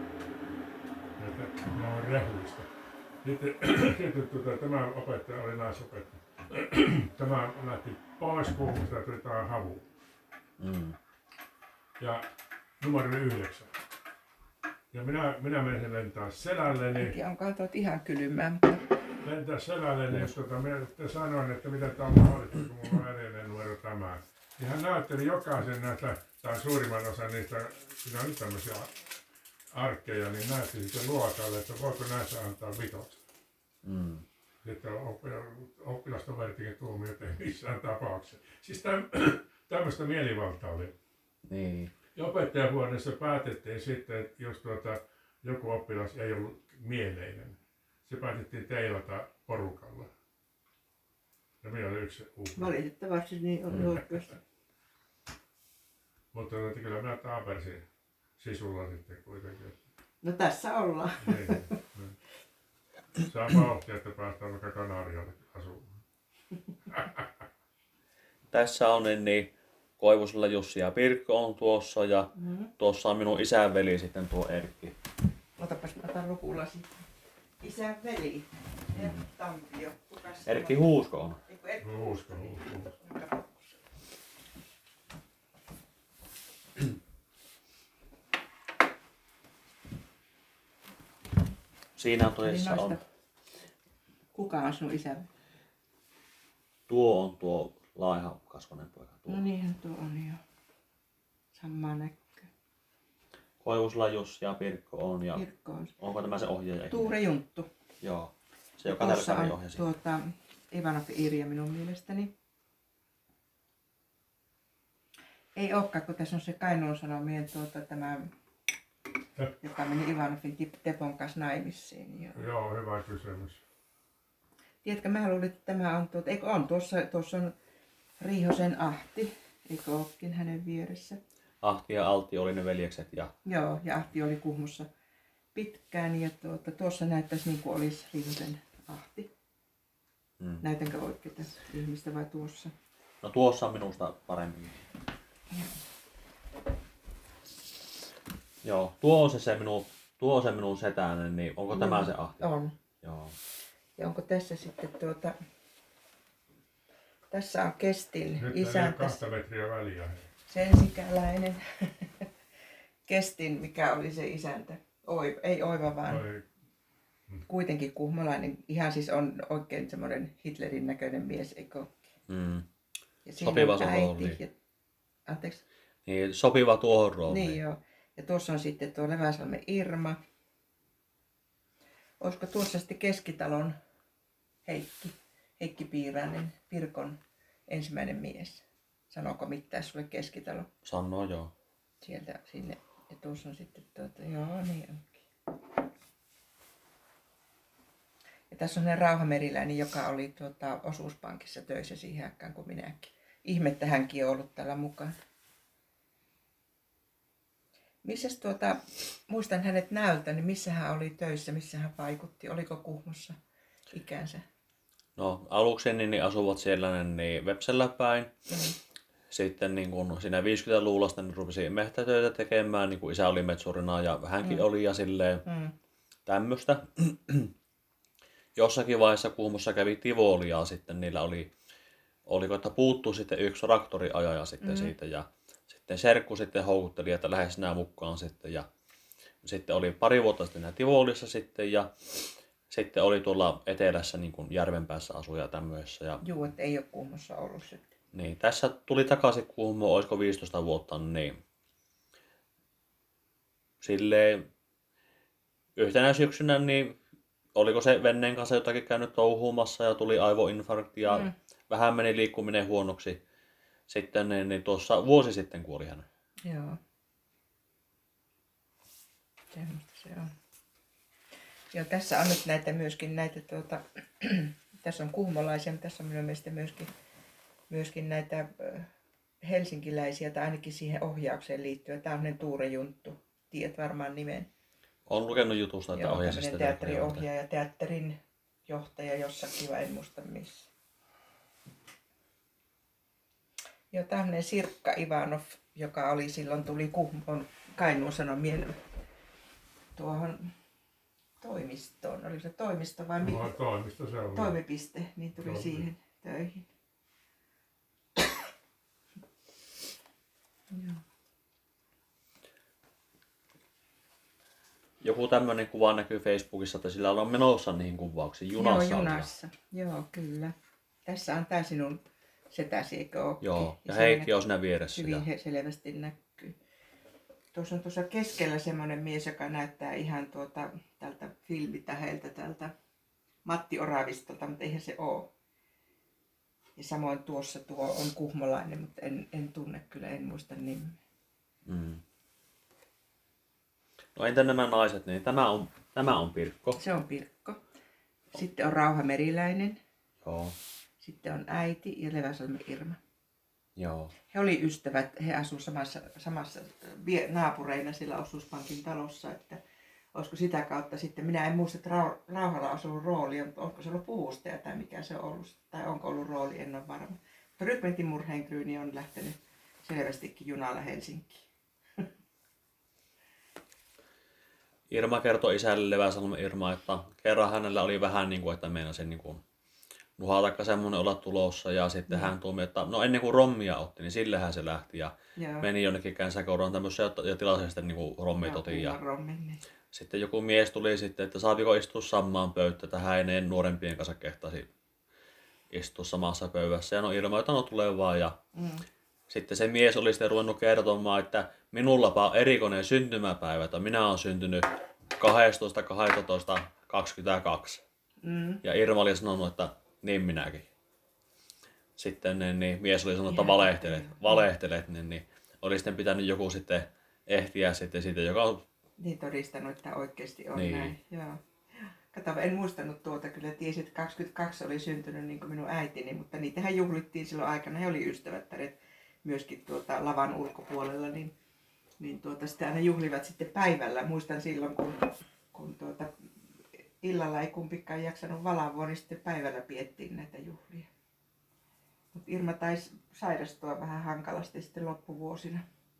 Että mä oon rehuista. Sitten, sitten tuota, tämä opettaja oli naisopettaja. Tämä lähti pois Kuhmosta ja tuli tähän Havuun. Mm. Ja numero oli yhdeksän. Ja minä, minä menin lentää selälleni. En tiedä, onko tuot ihan kylmää, mutta Lentää selälleni, jos tuota, minä sitten sanoin, että mitä tämä on mahdollista, kun minulla on edellinen numero tämä. Ja hän näytteli jokaisen näistä, tai suurimman osan niistä, siinä oli tämmöisiä arkkeja, niin näytti sitten luokalle, että voiko näissä antaa vitoksen. Mm. Sitten oppilastoverikin tuomio, että ei missään tapauksessa. Siis tämmöistä mielivaltaa oli. Niin. Ja opettajahuoneessa päätettiin sitten, että jos tuota, joku oppilas ei ollut mieleinen, se päätettiin teilata porukalla. Ja minä olin yksi uhri. valitettavasti niin oli oikeasti. Mutta tuota, kyllä minä taapersin sisulla sitten kuitenkin. No tässä ollaan. Niin, niin. Saa vauhtia, että päästään vaikka Kanarialle asumaan. Tässä on niin, niin Koivusella Jussi ja Pirkko on tuossa ja Mm. tuossa on minun isän veli sitten tuo Erkki. Otapas mä otan lukulasin. Isän veli. Erkki Tampio. Kukas se Erkki on? Huusko on. Eiku Erkki Huusko, niin. huusko. Kato. Siinä on Eli toisessa on. noista- Kuka on sun isä? Tuo on tuo laiha kasvainen poika. Tuo. No niinhän tuo on jo. Samaa näkyy. Koivusella Jussi ja Pirkko on ja Pirkko on. onko tämä se ohjaaja? Tuure Junttu. Joo. Se joka Tuossa telkkari on ohjasi. tuota, Ivanov Irja minun mielestäni. Ei olekaan, kun tässä on se Kainuun Sanomien tuota, tämä, joka meni Ivanovin Tip- Tepon kanssa naimisiin. Joo. Joo, hyvä kysymys. Tiedätkö, mä luulin, että tämä on, tuota, eikö on, tuossa, tuossa on Riihosen Ahti, eikö olekin hänen vieressä. Ahti ja Altti oli ne veljekset ja Joo, ja Ahti oli Kuhmossa pitkään ja tuota, tuossa näyttäisi niin kuin olisi Riihosen Ahti. mm. Näytänkö oikeita ihmistä vai tuossa? No tuossa on minusta paremmin. Joo, tuo on se, se minun, tuo on se minun setäinen, niin onko tämä Joo, se Ahti? On. Joo. Ja onko tässä sitten tuota... Tässä on Kestin Nyt ei ole isäntä, kahta metriä väliä. sensikäläinen. Kestin, mikä oli se isäntä. Oi, ei Oiva, vaan Oi, kuitenkin kuhmolainen. Ihan siis on oikein semmoinen Hitlerin näköinen mies, eikö ole? Mm. Ja siinä Sopiva on se äiti. rooli. Ja, anteeksi. Niin, sopiva tuohon rooliin. Niin joo. Ja tuossa on sitten tuo Leväsalmen Irma. Olisiko tuossa sitten Keskitalon Heikki, Heikki Piirainen, Pirkon ensimmäinen mies. Sanooko mitään sulle Keskitalo? Sanoo joo. Sieltä sinne. Ja tuossa on sitten tuota, joo niin onkin. Ja tässä on sellainen rauhameriläinen, joka oli tuota, osuuspankissa töissä siihen aikaan kuin minäkin. Ihme, että hänkin on ollut täällä mukana. Missäs tuota, muistan hänet näöltä, niin missä hän oli töissä, missä hän vaikutti? Oliko Kuhmossa ikänsä? No aluksi niin, niin asuvat siellä niin Vepsällä päin. Mm. Sitten niin kun siinä viisikymmentäluvulla niin rupesi mehtätöitä tekemään, niin kun isä oli metsurina ja hänkin Mm. oli ja silleen Mm. tämmöistä. Jossakin vaiheessa Kuhmossa kävi Tivolia sitten, niillä oli, oliko, että puuttuu sitten yksi traktoriajaja sitten Mm. siitä ja sitten serkku sitten houkutteli, että lähes nämä mukaan sitten ja sitten oli pari vuotta sitten siinä Tivolissa sitten ja sitten oli tuolla etelässä niin kuin Järvenpäässä asuja tämmöisessä ja Juu, että ei ole Kuhmossa ollut sitten. niin, tässä tuli takaisin Kuhmoon, olisiko viisitoista vuotta, niin silleen yhtenä syksynä, niin oliko se veneen kanssa jotakin käynyt touhuumassa ja tuli aivoinfarkti ja Mm. vähän meni liikkuminen huonoksi. Sitten niin, niin tuossa vuosi sitten kuoli hän. Joo. Semmoista se on. Joo, tässä on nyt näitä myöskin näitä tuota, tässä on kuhmolaisia, mutta tässä on minun mielestä myöskin, myöskin näitä ö, helsinkiläisiä tai ainakin siihen ohjaukseen liittyen. Tämä on Tuure Junttu. Tiedät varmaan nimen. Olen lukenut jutusta, että Joo, ohjasi tämmöinen sitä teatteriohjaaja, teatterin johtaja jossakin, vai en muista missä. Joo, tämmöinen Sirkka Ivanov, joka oli silloin, tuli Kuhmon Kainuun Sanomien tuohon toimistoon. Oliko se toimisto vai mikä? Mulla on toimisto se on. Toimipiste, niin tuli Toimi. siihen töihin. Joo. Joku tämmöinen kuva näkyy Facebookissa, että sillä on menossa niihin kuvauksiin junassa. Joo, oli. junassa. Joo, kyllä. Tässä on tää sinun setäsi, eikö ookin? Joo, ja se Heikki nä- on siinä vieressä. Hyvin Ja he- selvästi näkyy. Tuossa on tuossa keskellä semmoinen mies, joka näyttää ihan tuota, tältä filmitäheltä, tältä Matti Oravistolta, mutta eihän se oo. Ja samoin tuossa tuo on kuhmolainen, mutta en, en tunne kyllä, en muista nimeä. mm. No entä nämä naiset, niin tämä on, tämä on Pirkko. Se on Pirkko. Sitten on Rauha Meriläinen. Joo, Sitten on äiti ja Leväsalmen Irma. joo. He oli ystävät, he asuivat samassa, samassa vie- naapureina sillä osuuspankin talossa, että olisiko sitä kautta sitten, minä en muista, että Rau- Rauhalla olisi ollut roolia, mutta onko se ollut puvustaja tai mikä se on ollut, tai onko ollut rooli, en ole varma. Mutta Rykmentin Murheenkryyni on lähtenyt selvästikin junalla Helsinkiin. Irma kertoi isälle Leväsalmen Irma, että kerran hänellä oli vähän niin kuin, että meinasi niin kuin nuhatakka semmoinen olla tulossa ja sitten hän tuomi, että no ennen kuin rommia otti, niin sillähän se lähti ja Joo. meni jonnekin känsäkouraan tämmöiseen ja tilasi sitten niin kuin rommit Joo, otin ja kuuman rommin, niin. sitten joku mies tuli sitten, että saaviko istua samaan pöytään, että hän ei nuorempien kanssa kehtasi istua samassa pöydässä ja no Irma, että no tulee vaan ja Mm. sitten se mies oli sitten ruvennut kertomaan, että minullapa on erikoinen syntymäpäivä, että minä olen syntynyt kahdestoista kahdestoista kaksikymmentäkaksi. Mm. Ja Irma oli sanonut, että niin minäkin. Sitten niin, niin mies oli sanonut, että Ihan valehtelet, totta, joo. valehtelet, niin, niin oli sitten pitänyt joku sitten ehtiä sitten siitä, joka on, Niin todistanut, että oikeasti on Niin. näin. Joo. Kato, en muistanut tuota, kyllä tiesin, että kaksikymmentäkaksi oli syntynyt niin kuin minun äitini, mutta niitähän juhlittiin silloin aikana. He oli ystävättäret myöskin tuota lavan ulkopuolella, niin, niin tuota, sitä aina juhlivat sitten päivällä. Muistan silloin, kun, kun tuota, illalla ei kumpikaan jaksanut valavoa, niin sitten päivällä piettiin näitä juhlia. Mutta Irma taisi sairastua vähän hankalasti sitten loppuvuosina.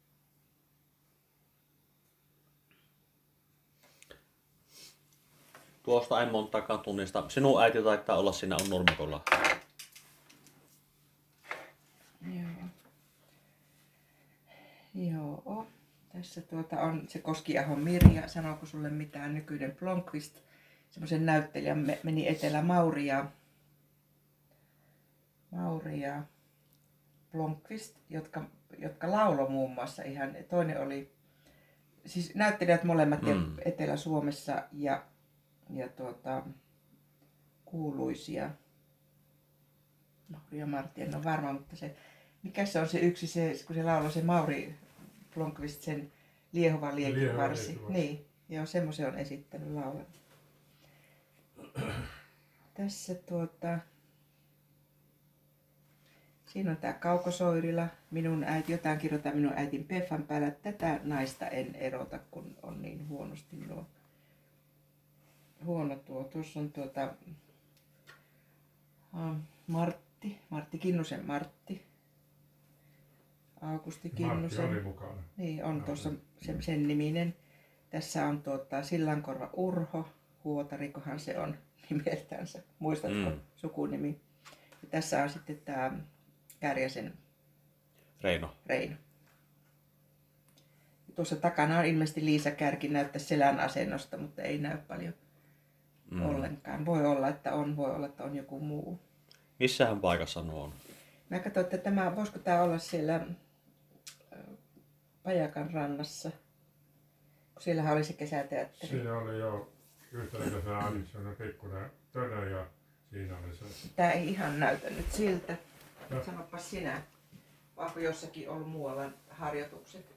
tuosta en montakaan tunnista. Sinun äiti taitaa olla siinä on nurmikolla. Joo. Joo. Tässä tuota on se Koskiahon Mirja. Sanooko sulle mitään? Nykyinen Blomqvist. Semmoisen näyttelijän me- meni Etelä Mauria. Mauria Blomqvist, jotka, jotka lauloi muun muassa ihan. Toinen oli, siis näyttelijät molemmat Mm. mm. Etelä-Suomessa ja, ja tuota, kuuluisia. Mauri ja Martti, en ole varma, mutta se, mikä se on se yksi, se, kun se lauloi se Mauri Blomqvist, sen Liehova Liehova liekivarsi. liekivarsi. Niin, joo, semmoisen on esittänyt laulan. Tässä tuota, Siinä on tää Kaukosoirila, minun äiti, jotain kirjoittaa minun äitin Peffan päällä. Tätä naista en erota, kun on niin huonosti nuo. Huono tuo. Tuossa on tuota uh, Martti, Martti Kinnusen Martti. Aukusti Kinnusen. Martti oli mukana. Niin, on No, tuossa niin. sen, sen niminen. Tässä on tuota Sillankorva Urho, Huotarikohan se on nimeltänsä. Muistatko Mm. sukunimi? Ja tässä on sitten tämä Kärjäsen Reino. Reino. Tuossa takana on ilmeisesti Liisa Kärki, näyttää selän asennosta, mutta ei näy paljon Mm. ollenkaan. Voi olla, että on, voi olla, että on joku muu. Missähän paikassa nuo on? Mä katsoin, että tämä, voisiko tämä olla siellä äh, Pajakan rannassa, kun siellähän oli se kesäteatteri. Siinä oli jo yhtenä kesänä aina sellainen pikkuinen tönö ja siinä oli se. Tämä ei ihan näytä nyt siltä. No. Sanopa sinä, vaikka jossakin ollut muualla harjoitukset.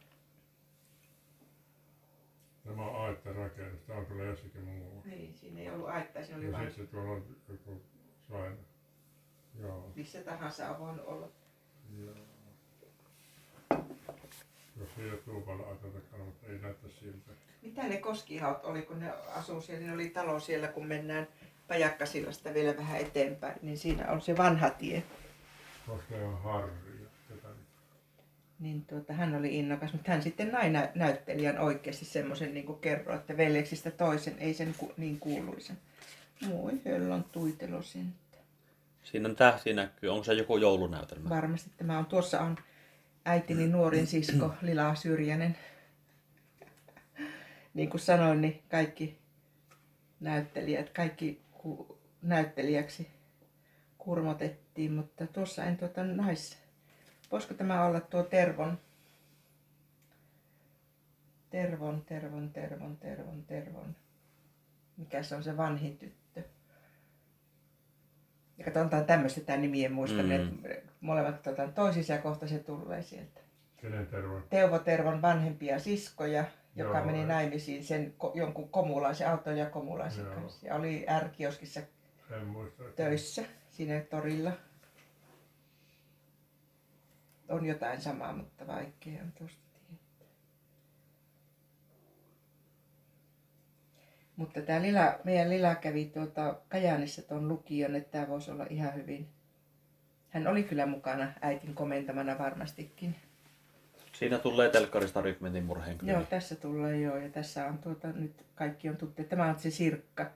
Tämä on aittarakennus. Tämä on kyllä jossakin muualla. Niin, siinä ei ollut aittaa, siinä oli Ja vain sitten tuolla on joku saina. Joo. missä tahansa on voinut olla. Joo. Jos ei ole tuupalla aitotakaan, mutta ei näytä siltä. Mitä ne koskihaut oli, kun ne asuu siellä? Niin oli talo siellä, kun mennään Pajakkasillasta vielä vähän eteenpäin, niin siinä on se vanha tie. Koska on Harri ja jotain. Niin tuota, hän oli innokas, mutta hän sitten näin nä- näyttelijän oikeasti semmoisen, niin kuin kerroi, että veljeksistä toisen ei sen ku- niin kuuluisa. Moi, höllon tuitelo sen. Siinä on tähti näkyy. Onko se joku joulunäytelmä? Varmasti tämä on, tuossa on äitini nuorin sisko Lila Syrjänen. Niin kuin sanoin, niin kaikki näyttelijät, kaikki ku- näyttelijäksi kurmotettiin, mutta tuossa en tuota nais. Voisiko tämä olla tuo Tervon? Tervon, Tervon, Tervon, Tervon, Tervon. Mikä se on se vanhin tyttö? Ja katsotaan tämmöistä tämä nimien muistaminen. Mm. Molemmat katsotaan toisissa ja kohta se tulee sieltä. Kenen terve? Teuvo Tervon vanhempia siskoja, joka Joo, meni ei. naimisiin sen ko- jonkun komulaisen, auton ja komulaisen Joo. kanssa. Ja oli R-kioskissa En muista. että- töissä siinä torilla. On jotain samaa, mutta vaikea on tuosta tietää. Mutta tämä Lila, meidän Lila kävi tuota Kajaanissa tuon lukion, että tämä voisi olla ihan hyvin. Hän oli kyllä mukana äitin komentamana varmastikin. Siinä tulee telkkarista Rykmentin murheen Joo, tässä tulee joo, ja tässä on tuota, nyt kaikki on tuttu. Tämä on se Sirkka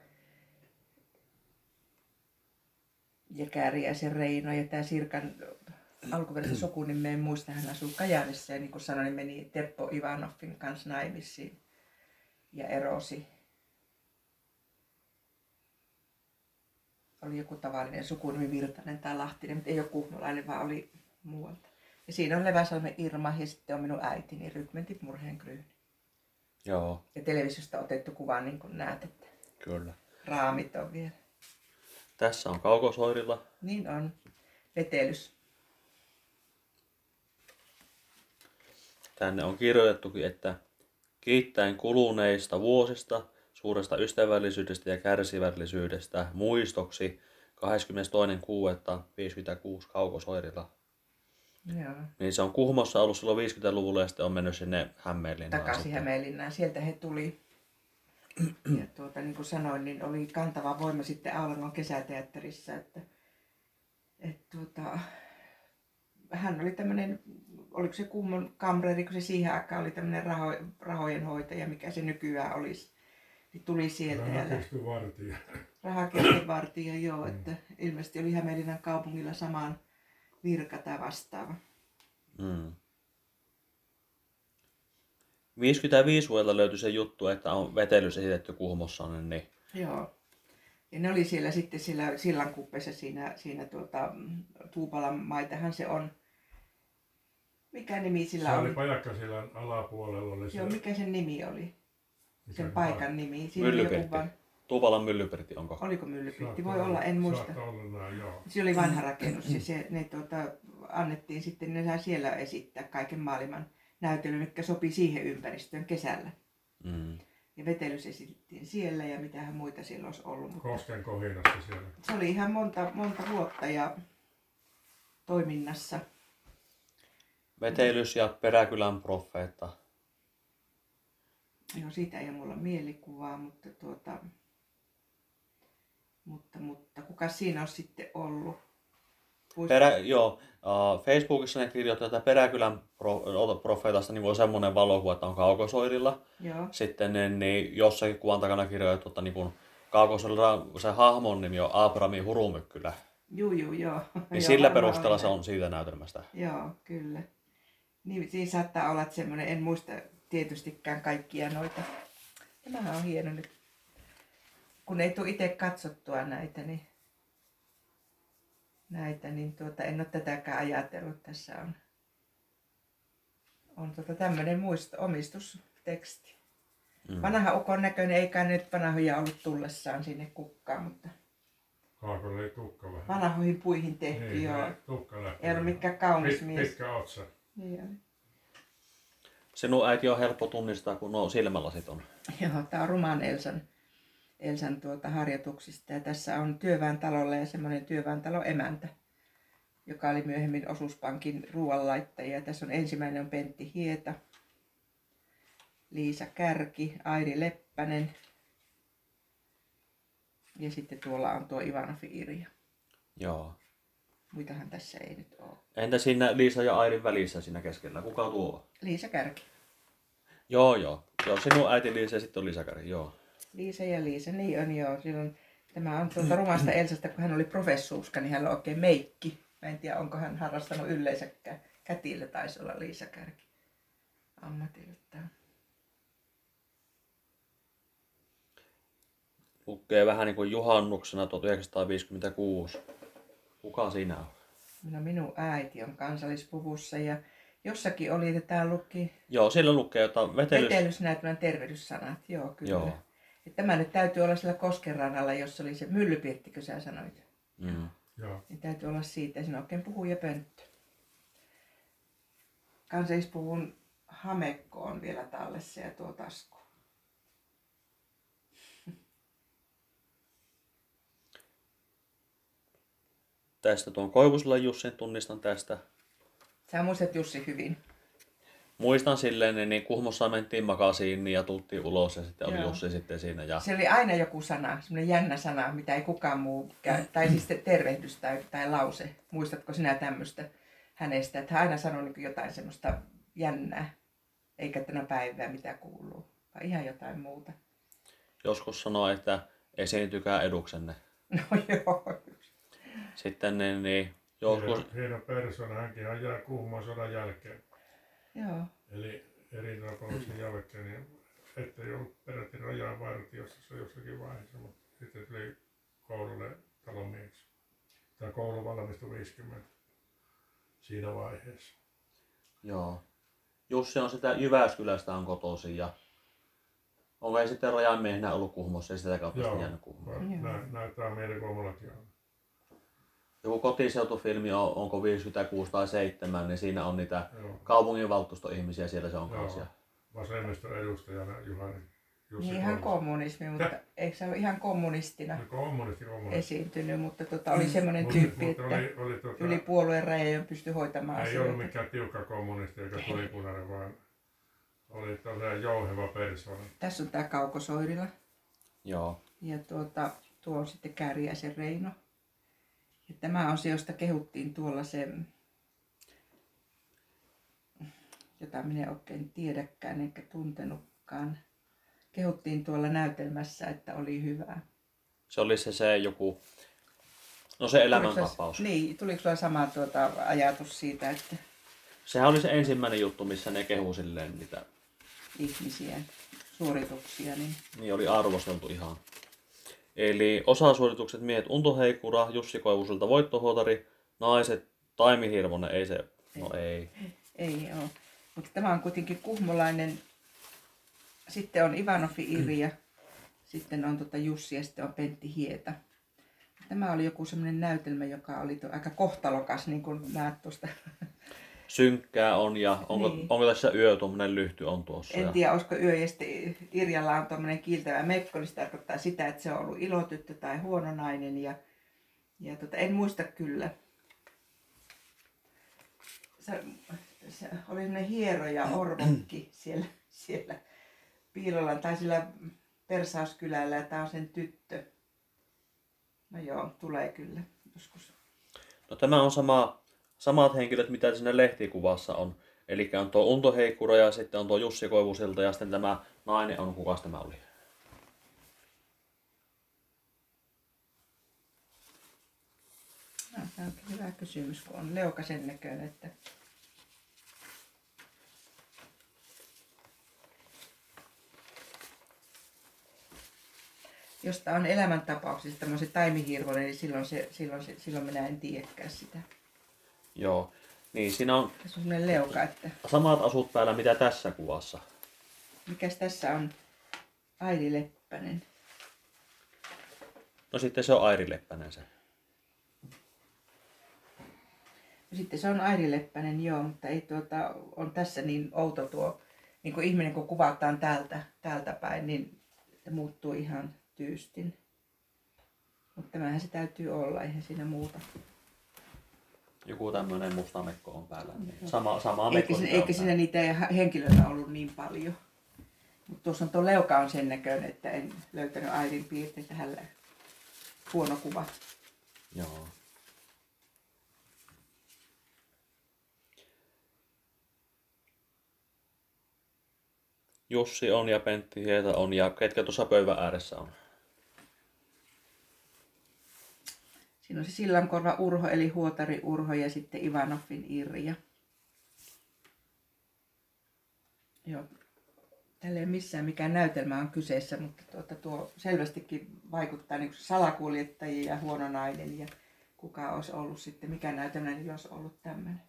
ja Kääriäisen Reino, ja tämä Sirkan alkuperäisen sukunimen en muista, hän asuu Kajaanissa, ja niin kuin sanoin, niin meni Teppo Ivanovin kanssa naimisiin ja erosi. Oli joku tavallinen sukunimi Virtanen tai Lahtinen, mutta ei ole kuhmolainen, vaan oli muualta. Ja siinä on Leväsalmen Irma ja sitten on minun äitini Rykmentin murheen Kryyni. Joo, Ja televisiosta otettu kuva, niin kuin näet, että kyllä. raamit on vielä. Tässä on Kaukosoirila. Niin on. Vetelys. Tänne on kirjoitettukin, että kiittäen kuluneista vuosista, suuresta ystävällisyydestä ja kärsivällisyydestä muistoksi kahdeskymmenestoinen kuudetta viisikymmentäkuusi Kaukosoirila. Joo. Niin se on Kuhmossa ollut silloin viisikymmentäluvulla ja sitten on mennyt sinne Hämeenlinnaan. Takaisin sitten. Hämeenlinnaan. Sieltä he tuli. Ja tuota, niin kuin sanoin, niin oli kantava voima sitten Aulangon kesäteatterissa, että, että tuota, hän oli tämmöinen, oliko se Kuhmon kamreeri, kun se siihen aikaan oli tämmöinen raho, rahojen hoitaja, mikä se nykyään olisi. Niin tuli sieltä ja Rahakirstu vartija. rahakirstuvartija, joo, että ilmeisesti oli Hämeenlinnan kaupungilla samaan virka tai vastaava. Mm. viisikymmentäviisi vuodelta löytyi se juttu, että on vetelys esitetty Kuhmossa, niin, niin Joo. Ja ne oli siellä sitten siellä sillankuppessa siinä, siinä tuota, Tuupalan maitahan se on. Mikä nimi sillä Se oli? oli Pajakkasillan alapuolella. Oli se, Joo, mikä sen nimi oli? mikä Sen se paikan nimi. Siinä oli joku Myllypirtti. van... Tuupalan Myllypirtti onko? Oliko Myllypirtti? Saattaa Voi olla, en muista. Saattaa olla näin, joo. Se oli vanha rakennus ja se, ne tuota, annettiin sitten, ne sai siellä esittää kaiken maailman näytelyn, mikä sopi siihen ympäristöön kesällä. Mm. Ja vetelys esitettiin siellä ja mitähän muita siellä olisi ollut. Mutta Kosken kohinassa siellä. se oli ihan monta, monta vuotta ja toiminnassa. Vetelys ja Peräkylän profeetta. Joo, siitä ei ole mulla mielikuvaa, mutta tuota, mutta, mutta kuka siinä on sitten ollut? Puist- Perä, joo, uh, Facebookissa ne kirjoittaa, että Peräkylän pro, profeetasta niin on semmoinen valokuva, että on Kaukosoirilla. Joo, Sitten niin, niin jossakin kuvan takana kirjoitettu, että niin Kaukosoirilla se hahmon nimi on Abrami Hurumykkylä. juu, juu, joo. Niin Joo, sillä varmaan perusteella on se näin. on siitä näytelmästä. Joo, kyllä. Niin, siinä saattaa olla että semmoinen, en muista tietystikään kaikkia noita. Tämähän on hieno nyt. Kun ei tule itse katsottua näitä, niin, näitä, niin tuota, en ole tätäkään ajatellut. Tässä on, on tuota tämmöinen muisto, omistusteksti. Mm. Vanha ukon näköinen, eikä nyt vanhoja ollut tullessaan sinne kukkaan, mutta Kaakolla oli tukka vähän. vanhoihin puihin tehty, Niin, joo. tukka lähti. Ei ollut mikään kaunis Pit, mies. pitkä otsa. Niin oli. Sinun äiti on helppo tunnistaa, kun nuo silmälasit on. Joo, tämä on Ruman Elsan, Elsan tuota harjoituksista. Ja tässä on työväentalolla ja semmoinen työväentalo emäntä, joka oli myöhemmin osuuspankin ruoanlaittaja. Ja tässä on ensimmäinen on Pentti Hieta, Liisa Kärki, Airi Leppänen. Ja sitten tuolla on tuo Ivanofi Irja. Joo. Muitahan tässä ei nyt ole. Entä siinä Liisa ja Airin välissä siinä keskellä? Kuka tuo on? Liisa Kärki. Joo, joo. Joo, sinun äiti Liisa ja sitten on Liisa Kari, joo. Liisa ja Liisa, niin on joo. Silloin, tämä on tuolta Rumasta Elsasta, kun hän oli professuuska, niin hän on oikein meikki. Mä en tiedä, onko hän harrastanut yleensäkään. Kätillä taisi olla Liisa Kärki ammatiltaan. Lukee vähän niin kuin juhannuksena tuhatyhdeksänsataaviisikymmentäkuusi. Kuka siinä on? No, minun äiti on kansallispuvussa ja jossakin oli, että tää luki Joo, sillä lukee jotain vetelys... vetelysnäytelmän tervehdyssanat. Joo, kyllä. Joo. Ja tämä nyt täytyy olla sillä Koskenrannalla, jossa oli se Myllypirttikö sä sanoit. Mm. Joo. Niin täytyy olla siitä, ja siinä on oikein puhuja pönttö. Kansallispuvun hamekko on vielä tallessa ja tuo tasku. Tästä tuon Koivusella Jussin tunnistan tästä. Sä muistat Jussi hyvin. Muistan silleen, niin, niin Kuhmossa mentiin makasiin ja tultiin ulos ja sitten oli Joo. Jussi sitten siinä. Ja... Se oli aina joku sana, semmoinen jännä sana, mitä ei kukaan muu käy. Tai siis tervehdys tai, tai lause. Muistatko sinä tämmöistä hänestä? Että hän aina sanoi niin jotain semmoista jännää. Eikä tänä päivää mitä kuuluu. Vai ihan jotain muuta. Joskus sanoi, että esiintykää eduksenne. No joo. Niin. Sitten niin, niin joskus... Hieno, hieno persona, hänkin hän jää Kuhmon sodan jälkeen. Joo. Eli erinomaisen jälkeen, niin ettei ollut peräti rajavartiossa se jossakin vaiheessa, mutta sitten tuli koululle talonmieheksi. Tämä koulu valmistui viisikymmentä siinä vaiheessa. Joo. Jussi on sitä Jyväskylästä on kotoisin ja onko ei sitten rajanmiehenä ollut Kuhmossa ja sitä kautta Joo, sitten jäänyt Kuhmoon. nä, näyttää meille kuin mullakin on. Joku kotiseutufilmi on, onko viisikymmentäkuusi tai seitsemän, niin siinä on niitä Joo. kaupunginvaltuustoihmisiä, siellä se on Joo. kanssa. Vasemmiston edustajana Juhani Jussi Niin ihan Koivusta. kommunismi, mutta eikö se ole ihan kommunistina No, kommunisti, kommunisti. esiintynyt, mutta tota, oli semmoinen Mut- tyyppi, mutta että oli, oli, tota, yli puolueen rajojen pystyi hoitamaan ei asioita. ollut mikään tiukka kommunisti eikä tulipunainen, vaan oli tosiaan jouheva persona. Tässä on tämä Kaukosoirila Joo. ja tuota, tuo on sitten Kääriäisen Reino. Ja tämä on se, josta kehuttiin tuolla se, jota minä en oikein tiedäkään eikä tuntenutkaan. Kehuttiin tuolla näytelmässä, että oli hyvä. Se oli se, se joku, no se elämäntapaus. Niin, tuliko sulla sama tuota ajatus siitä, että Sehän oli se ensimmäinen juttu, missä ne kehu silleen niitä, ihmisiä, suorituksia, niin niin oli arvosteltu ihan. Eli osasuoritukset miehet Unto Heikura, Jussi Koivuselta voittohuotari, naiset Taimi Hirvonen, ei se, no ei. ei ole. Mutta tämä on kuitenkin kuhmolainen. Sitten on Ivanofi Irja, sitten on tota Jussi ja sitten on Pentti Hieta. Tämä oli joku semmoinen näytelmä, joka oli to, aika kohtalokas, niin kuin näet tuosta. Synkkää on ja onko, Niin. onko tässä yö tuommoinen lyhty on tuossa. En ja- tiedä, olisiko yö ja sitten Irjalla on tuommoinen kiiltävä mekko, niin se tarkoittaa sitä, että se on ollut ilotyttö tai huono nainen. Ja, ja tota, en muista kyllä. se, se oli semmoinen hieroja Orvokki siellä, siellä Piilolan tai sillä Persauskylällä ja tää on sen tyttö. No joo, tulee kyllä joskus. No tämä on sama, samat henkilöt, mitä siinä lehtikuvassa on. Eli on tuo Unto Heikkura ja sitten on tuo Jussi Koivusilta ja sitten tämä nainen on, kukas tämä oli? No, tämä onkin hyvä kysymys, kun on leuka sen näköinen, että jos tämä on elämäntapauksista tämmöisen taimihirvonen, niin silloin, se, silloin, se, silloin minä en tiedäkään sitä. Joo. Niin, siinä on Tässä on semmoinen leuka, että samat asut päällä, mitä tässä kuvassa. mikäs tässä on Airi Leppänen. No sitten se on Airi Leppänen se. No sitten se on Airi Leppänen, joo, mutta ei tuota, on tässä niin outo tuo, niin kuin ihminen kun kuvataan täältä, täältä päin, niin se muuttuu ihan tyystin. Mutta tämähän se täytyy olla, eihän siinä muuta. Joku tämmöinen musta mekko on päällä. Niin sama, sama Eikä, mekko siinä, sitä on eikä siinä niitä henkilöitä ollut niin paljon. Mutta tuossa on tuo leuka on sen näköinen, että en löytänyt Airin piirteitä. Hänellä huono kuva. Joo. Jussi on ja Pentti Hieta on ja ketkä tuossa pöydän ääressä on? Siinä on se Sillankorva Urho eli Huotari Urho ja sitten Ivanovin Irja. Joo. Tällä ei missään mikään näytelmä on kyseessä, mutta tuota, tuo selvästikin vaikuttaa niin kuin salakuljettajia ja huono nainen ja kuka olisi ollut sitten, mikä näytelmä niin olisi ollut tämmöinen.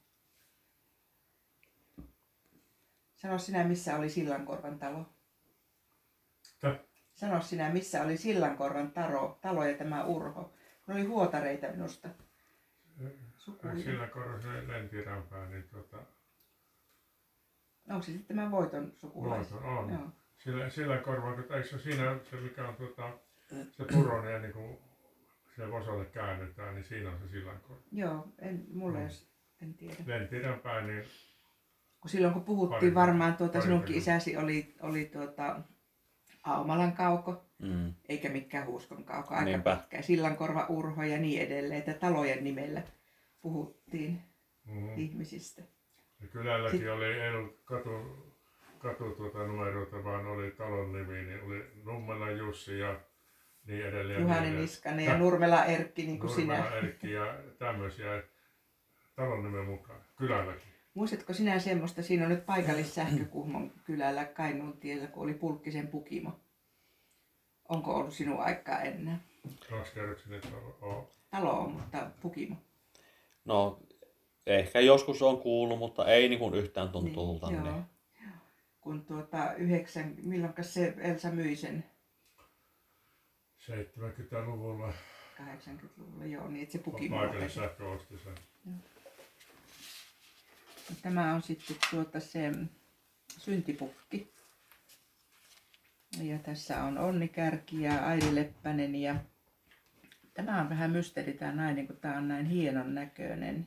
Sano sinä, missä oli Sillankorvan talo. Tä? Sano sinä, missä oli Sillankorvan talo, talo ja tämä Urho. Ne oli huotareita minusta. Sukuja. Sillä korosella Lempiränpää, niin tuota, Onko se sitten tämä Voiton sukulais? Voiton on. Joo. Sillä, sillä korvalla, eikö se siinä se mikä on tuota, se puronen ja niin kuin se Vosolle käännetään, niin siinä on se sillankorva. Joo, en, mulla Mm. mm. en tiedä. Lempiränpää, niin Kun silloin kun puhuttiin Pari- varmaan, tuota, pari- sinunkin isäsi oli, oli tuota, Aumalan kauko, Mm. eikä mikään Huuskon kauko, aika Niinpä. pitkä. Sillankorva Urho ja niin edelleen, että talojen nimellä puhuttiin mm, ihmisistä. ja kylälläkin Sit- oli, ei ollut katu, katu tuota numeroita, vaan oli talon nimi, niin oli Nummelan Jussi ja niin edelleen. ja Juhani niin Niskanen ja Tä- Nurmela Erkki, niin kuin Nurmela sinä. Erkki ja tämmöisiä talon nimen mukaan, kylälläkin. Muistatko sinä semmoista, siinä on nyt paikallissähkö Kuhmon kylällä Kainuun tiellä, kun oli Pulkkisen Pukimo. Onko ollut sinun aikaa enää? Kaksikerroksinen talo on. Talo on, mutta Pukimo. No, ehkä joskus on kuullut, mutta ei niin kuin yhtään tuntuulta. Niin, Niin, joo. Kun tuota yhdeksän, milloin se Elsa myi sen seitsemänkymmentäluvulla kahdeksankymmentäluvulla, joo, niin että se Pukimo paikallinen lopetti. sähkö osti sen. Tämä on sitten tuota se syntipukki. Ja tässä on Onni Kärki ja Airi Leppänen ja tämä on vähän mysteeri tämä nainen, kun tämä on näin hienon näköinen.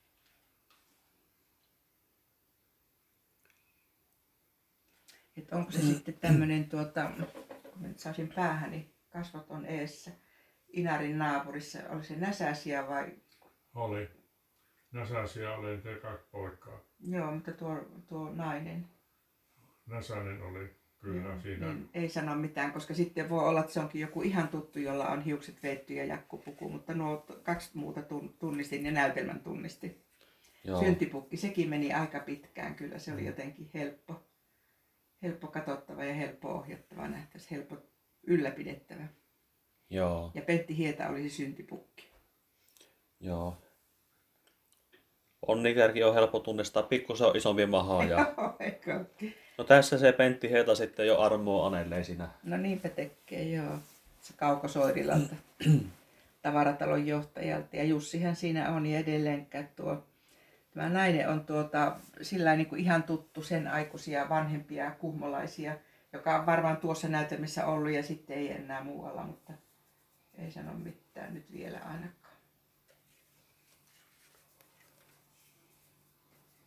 Että onko se sitten tämmöinen tuota, kun mä nyt saisin päähäni, kasvot on eessä, Inarin naapurissa, oli se Näsäsiä vai? Oli. Näsäsiä oli niitä kaksi poikaa. Joo, mutta tuo, tuo nainen. Näsänen oli kyllä Joo, siinä. niin ei sano mitään, koska sitten voi olla, että se onkin joku ihan tuttu, jolla on hiukset veitty ja jakkupuku, mutta nuo t- kaksi muuta tun- tunnistin ja näytelmän tunnistin. joo. Syntipukki, sekin meni aika pitkään kyllä, se oli jotenkin helppo, helppo katsottava ja helppo ohjattava, nähtäisi helppo ylläpidettävä. Joo, Ja Pentti Hieta oli se syntipukki. joo. Onnikärki on helppo tunnistaa, pikkusen on isompi maha. Ja... Eikö ookin? No tässä se Pentti Hieta sitten jo armoa Anelleen siinä. No niinpä tekee, joo. Se Kauko Soirilalta, tavaratalon johtajalta. Ja Jussihan siinä on ja edelleenkään tuo. Tämä nainen on tuota, sillä niin kuin ihan tuttu sen aikuisia vanhempia kuhmolaisia, joka on varmaan tuossa näytelmissä ollut ja sitten ei enää muualla, mutta ei sano mitään nyt vielä ainakaan.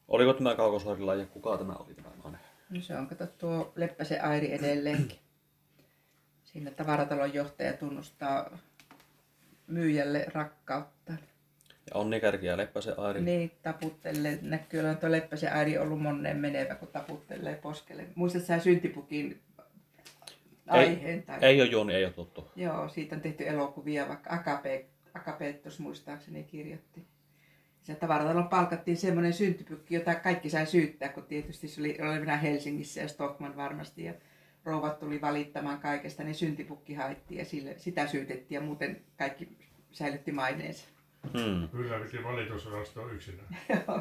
Oliko tämä Kaukosaarilla ja kuka tämä oli tämä nainen? No se on, kato tuo Leppäsen Airi edelleenkin. Siinä tavaratalon johtaja tunnustaa myyjälle rakkautta. Ja Onni Kärki ja Leppäsen Airi. Niin, taputtelee. Näkyy, että tuo Leppäsen Airi ollut monneen menevä, kun taputtelee poskelle. Muistatko sä syntipukin aiheen? Tai... Ei ole Juoni, ei ole tuttu. Joo, siitä on tehty elokuvia, vaikka Akape, Akapeettos muistaakseni kirjoitti. Se tavaratalon palkattiin semmoinen syntipukki, jota kaikki sai syyttää, kun tietysti se oli, oli minä Helsingissä ja Stockman varmasti. Ja rouvat tuli valittamaan kaikesta, niin syntipukki haettiin ja sille, sitä syytettiin ja muuten kaikki säilytti maineensa. Hmm. Kyllä piti valitusvirasto yksinään.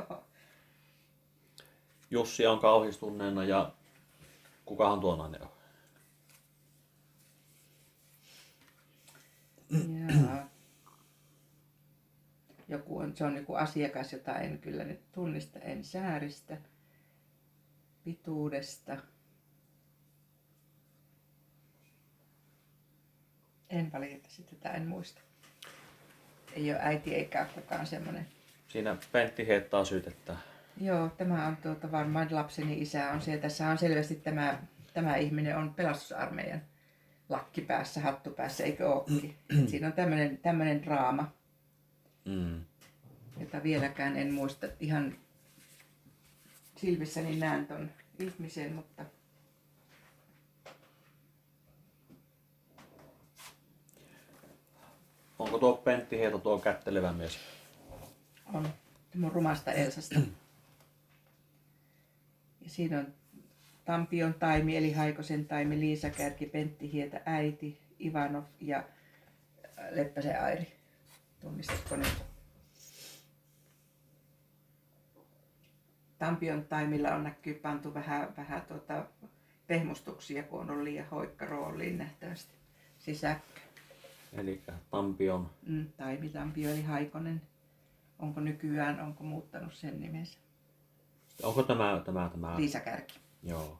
Jussi on kauhistunneena ja kukahan tuo nainen on? Jaa. Joku on, se on joku asiakas, jota en kyllä nyt tunnista, en sääristä, pituudesta. En valitettavasti tätä en muista. Ei ole äiti eikä kukaan semmoinen. Siinä Pentti Heettaa syytettä. Joo, tämä on tuota, varmaan lapseni isä on siellä. Tässä on selvästi tämä, tämä ihminen on pelastusarmeijan lakki päässä, hattu päässä, eikö ookin? Siinä on tämmöinen, tämmöinen draama, Mm. jota vieläkään en muista. Ihan silmissäni näen ton ihmisen, mutta Onko tuo Pentti Heeto tuo kättelevä mies? on mun rumasta Elsasta. Ja siinä on Tampion Taimi, eli Haikosen Taimi, Liisa Kärki, Pentti Hietä, äiti, Ivanov ja Leppäsen Airi. Tunnistatko nyt? Tampion Taimilla on näkyy pantu vähän, vähän tuota pehmustuksia, kun on ollut liian hoikka rooliin nähtävästi. Sisäkkö. Eli Tampion. Mm, Taimi Tampio eli Haikonen. Onko nykyään, onko muuttanut sen nimensä? Onko tämä, tämä, tämä? Liisa Kärki. Joo.